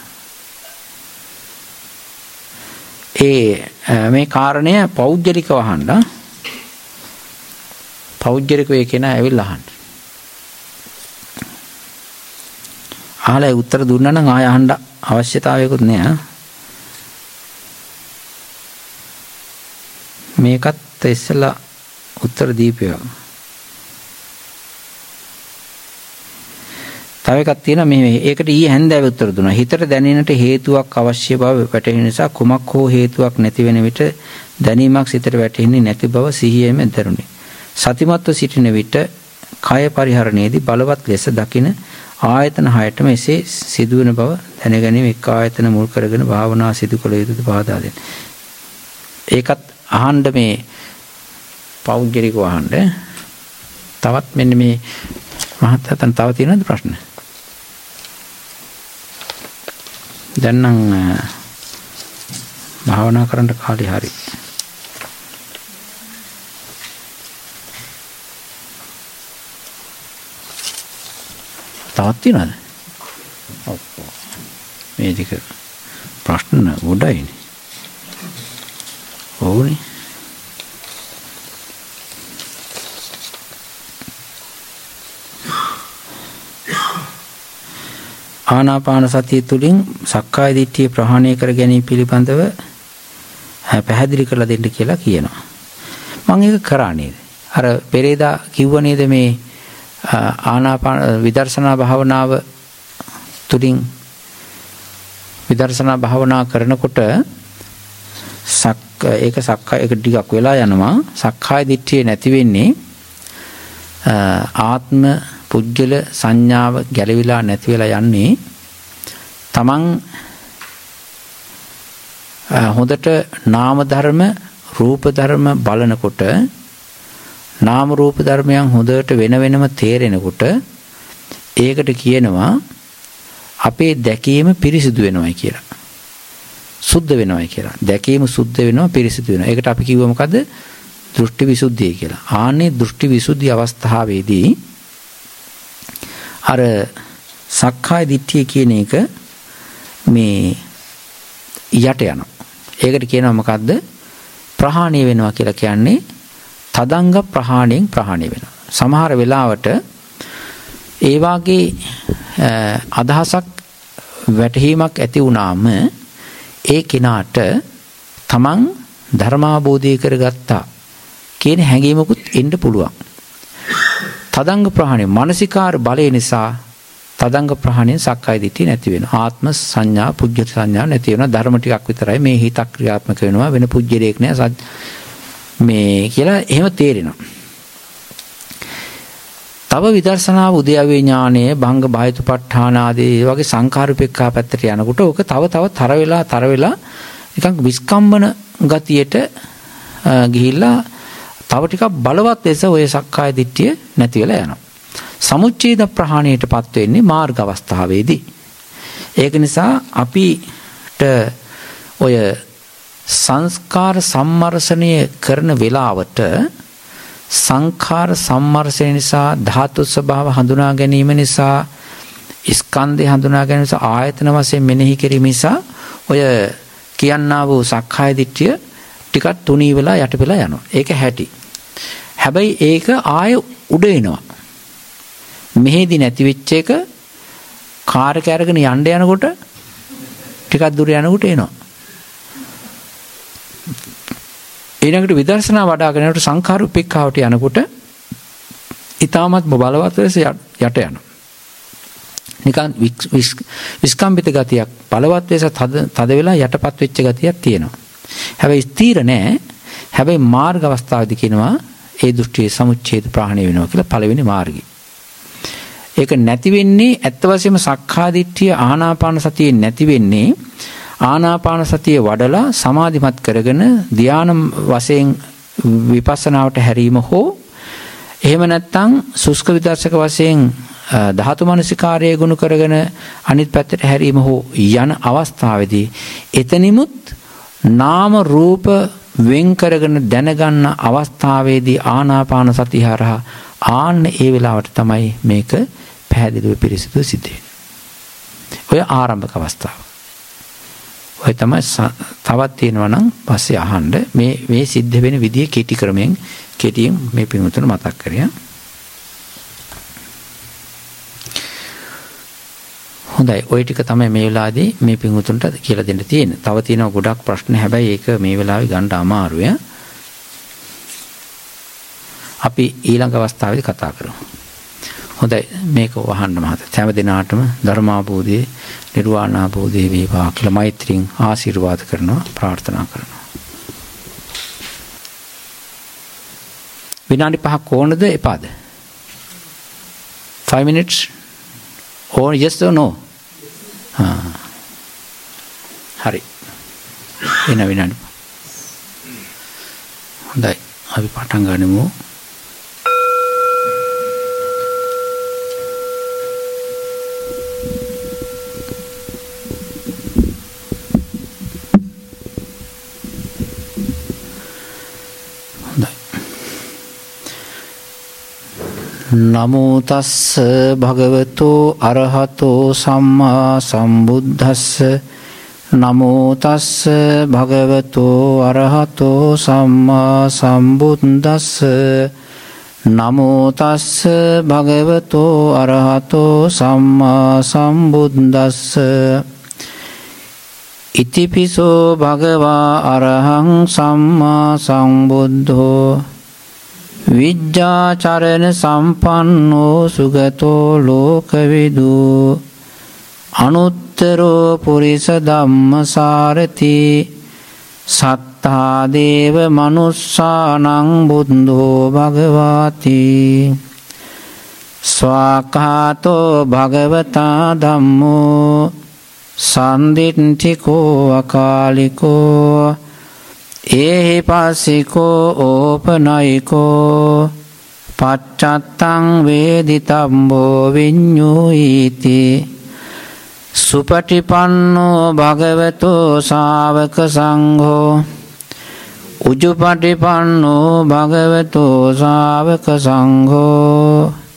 ඒ මේ කාරණය පෞද්ගලිකව අහන්න. පෞද්ගලිකව ඒ කෙනා ඇවිල්ලා අහන්න. අහලා උත්තර දුන්නා නම් ආය අහන්න අවශ්‍යතාවයකුත් නෑ. මේකත් ඉස්සලා උත්තර දීපියා. තව එකක් තියෙනවා මේ ඒකට ඊයේ හැන්දෑවේ උත්තර දුන්නා. හිතට දැනෙන්නට හේතුවක් අවශ්‍ය බව වැටහෙන නිසා කුමක් හෝ හේතුවක් නැති වෙන විට දැනීමක් සිතට වැටෙන්නේ නැති බව සිහියෙම දරුණි. සතිමත්ව සිටින විට කය පරිහරණයේදී බලවත් ලෙස දකින ආයතන හයටම එසේ සිදුවන බව දැනගැනීම එක් ආයතන මුල් කරගෙන භාවනා සිදු කළ යුතුද පහදා දෙන්න. ඒකත් අහන්න මේ පෞද්ගලිකව අහන්න. තවත් මෙන්න මේ මහත්තයන් තව තියෙනවද ප්‍රශ්න? දැන් නම් භාවනා කරන්න කාලේ හරි. තවත් තියෙනවද? ඔව්. මේ දෙක ප්‍රශ්න ගොඩයිනේ. ඕනේ. ආනාපාන සතිය තුළින් සක්කාය දිට්ඨිය ප්‍රහාණය කර ගැනීම පිළිබඳව පැහැදිලි කරලා දෙන්න කියලා කියනවා. මම ඒක කරා නේද? අර පෙරේදා කිව්ව නේද මේ ආනාපාන විදර්ශනා භාවනාව තුළින් විදර්ශනා භාවනා කරනකොට සක් ඒක සක්කාය ඒක ටිකක් වෙලා යනවා. සක්කාය දිට්ඨිය නැති වෙන්නේ ආත්ම පුජ්‍යල සංඥාව ගැලවිලා නැති වෙලා යන්නේ තමන් හොඳට නාම ධර්ම රූප ධර්ම බලනකොට නාම රූප ධර්මයන් හොඳට වෙන වෙනම තේරෙනකොට ඒකට කියනවා අපේ දැකීම පිරිසිදු වෙනවයි කියලා. සුද්ධ වෙනවයි කියලා. දැකීම සුද්ධ වෙනවා පිරිසිදු වෙනවා. ඒකට අපි කිව්ව මොකද්ද? දෘෂ්ටි විසුද්ධිය කියලා. ආන්නේ දෘෂ්ටි විසුද්ධි අවස්ථාවේදී අර සක්කාය දිට්ඨිය කියන එක මේ යට යනවා. ඒකට කියනවා මොකද්ද? ප්‍රහාණය වෙනවා කියලා කියන්නේ තදංග ප්‍රහාණයෙන් ප්‍රහාණය වෙනවා. සමහර වෙලාවට ඒ වාගේ අදහසක් වැටහීමක් ඇති වුණාම ඒ කෙනාට තමන් ධර්මාබෝධය කරගත්තා කියන හැඟීමකුත් එන්න පුළුවන්. තදංග ප්‍රහාණය මානසිකාර බලය නිසා තදංග ප්‍රහාණයෙන් සක්කාය දිට්ඨිය නැති වෙනවා. ආත්ම සංඥා පුජ්‍ය සංඥා නැති වෙනවා. ධර්ම ටිකක් විතරයි මේ හිත ක්‍රියාත්මක වෙනවා. වෙන පුජ්‍යලයක් නෑ මේ කියලා එහෙම තේරෙනවා. තව විදර්ශනාව උද්‍යවේ ඥානය භංග බාහිතුපට්ඨාන ආදී ඒ වගේ සංඛාරුපෙක්ඛා පැත්තට යනකොට ඕක තව තව තර වෙලා තර වෙලා නිකන් විස්කම්බන ගතියට ගිහිල්ලා තව ටිකක් බලවත් ලෙස ඔය සක්කාය දිට්ඨිය නැති වෙලා යනවා. සමුච්ඡේද ප්‍රහාණයටපත් වෙන්නේ මාර්ග අවස්ථාවේදී. ඒක නිසා අපිට ඔය සංස්කාර සම්මර්ෂණය කරන වෙලාවට සංඛාර සම්මර්ෂණය නිසා ධාතු ස්වභාව හඳුනා ගැනීම නිසා ස්කන්ධය හඳුනා ගැනීම නිසා ආයතන වශයෙන් මෙනෙහි කිරීම නිසා ඔය කියන්නා වූ සක්කාය දිට්ඨිය ටිකක් තුනී වෙලා යට වෙලා යනවා. ඒක හැටි. හැබැයි ඒක ආය උඩ එනවා. මෙහෙදි නැති වෙච්ච එක කාර් එක අරගෙන යන්න යනකොට ටිකක් දුර යනකොට එනවා. ඊළඟට විදර්ශනා වඩාගෙන යනකොට සංඛාර උපේක්ඛාවට යනකොට ඊටමත් බලවත් ලෙස යට යනවා. නිකන් විස්කම්බිත ගතියක් බලවත් ලෙස තද තද වෙලා යටපත් වෙච්ච ගතියක් තියෙනවා. හැබැයි ස්ථීර නෑ. හැබැයි මාර්ග අවස්ථාවේදී කියනවා ඒ දෘෂ්ටියේ සමුච්ඡේද ප්‍රහාණය වෙනවා කියලා පළවෙනි මාර්ගය. ඒක නැති වෙන්නේ ඇත්ත වශයෙන්ම සක්කා දිට්ඨිය ආනාපාන සතියේ නැති වෙන්නේ ආනාපාන සතිය වඩලා සමාධිමත් කරගෙන ධානය වශයෙන් විපස්සනාවට හැරීම හෝ එහෙම නැත්නම් සුස්ක විදර්ශක වශයෙන් ධාතු මනසිකාරයේ ගුණ කරගෙන අනිත් පැත්තට හැරීම හෝ යන අවස්ථාවේදී එතනිමුත් නාම රූප වෙන් කරගෙන දැනගන්න අවස්ථාවේදී ආනාපාන සතිය හරහා ආන්න ඒ වෙලාවට තමයි මේක පැහැදිලිව පිරිසිදු සිද්ධ වෙන්නේ. ඔය ආරම්භක අවස්ථාව. ඔය තමයි තවත් තියෙනවා නම් පස්සේ අහන්න මේ මේ සිද්ධ වෙන විදිය කෙටි ක්‍රමයෙන් කෙටියෙන් මේ පිටුතුන මතක් කරගන්න. හොඳයි ඔය ටික තමයි මේ වෙලාවේදී මේ පිටුතුන්ට කියලා දෙන්න තියෙන්නේ. තව තියෙනවා ගොඩක් ප්‍රශ්න හැබැයි ඒක මේ වෙලාවේ ගන්න අමාරුයි. අපි ඊළඟ අවස්ථාවේදී කතා කරමු. හොඳයි මේක වහන්න මහත්තයා. හැම දිනාටම ධර්මාභෝධයේ නිර්වාණාභෝධයේ වේවා කියලා මෛත්‍රියෙන් ආශිර්වාද කරනවා ප්‍රාර්ථනා කරනවා. විනාඩි පහක් ඕනද එපාද? five minutes or yes or no? හා හරි. එන විනාඩි. හොඳයි අපි පටන් ගනිමු. නමෝ තස්ස භගවතෝ අරහතෝ සම්මා සම්බුද්දස්ස නමෝ තස්ස භගවතෝ අරහතෝ සම්මා සම්බුද්දස්ස නමෝ තස්ස භගවතෝ අරහතෝ සම්මා සම්බුද්දස්ස ඉතිපිසෝ භගවා අරහං සම්මා සම්බුද්ධෝ විජ්ජාචරණ සම්පන්නෝ සුගතෝ ලෝකවිදු අනුත්තරෝ පුරිස ධම්මසාරති සත්තා දේව මනුස්සානං බුද්ධෝ භගවාති ස්වාඛාතෝ භගවතා ධම්මෝ සන්දිට්ඨිකෝ අකාලිකෝ ඒහි පස්සිකෝ ඕපනයිකෝ පච්චත්තං වේදිතම්බෝ විඤ්ඤුයිති සුපටිපන්නෝ භගවතෝ ශාවක සංඝෝ උජුපටිපන්නෝ භගවතෝ ශාවක සංඝෝ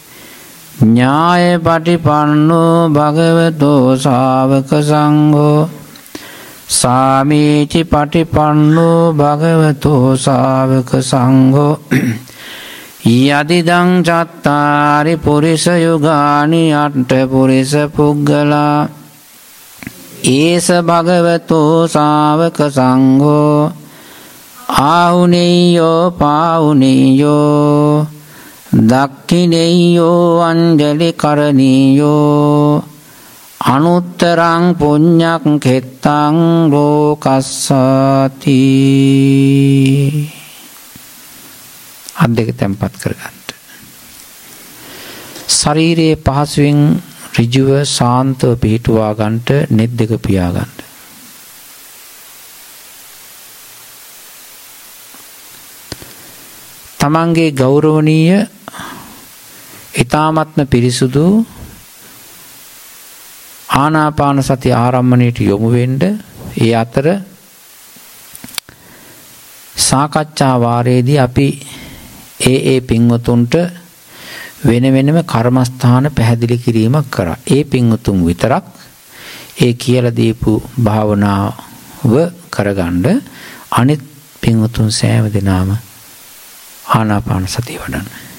ඥායපටිපන්නෝ භගවතෝ ශාවක සංඝෝ සාමීචි පටිපන්නෝ භගවතෝ ශාවක සංඝෝ යදිදං චත්තාරි පුරිස යුගානි අට්ඨ පුරිස පුග්ගලා ඒස භගවතෝ ශාවක සංඝෝ ආහුනේයෝ පාහුනේයෝ දක්ඛිනේයෝ අංජලි කරණීයෝ අනුත්තරං පුඤ්ඤක් කෙත්තං ලෝකස්සති. අත් දෙක තැම්පත් කරගන්න. ශරීරයේ පහසුවෙන් ඍජුව සාන්තව පිහිටුවා ගන්නට නෙත් දෙක පියා ගන්න. තමන්ගේ ගෞරවනීය ඊ타මත්ම පිරිසුදු ආනාපාන සති ආරම්භණයට යොමු වෙන්න. ඒ අතර සාකච්ඡා වාරයේදී අපි ඒ ඒ පින්වතුන්ට වෙන වෙනම කර්මස්ථාන පැහැදිලි කිරීමක් කරා. ඒ පින්වතුන් විතරක් ඒ කියලා දීපු භාවනාව කරගන්න. අනිත් පින්වතුන් සෑම දිනම ආනාපාන සතිය වඩන්න.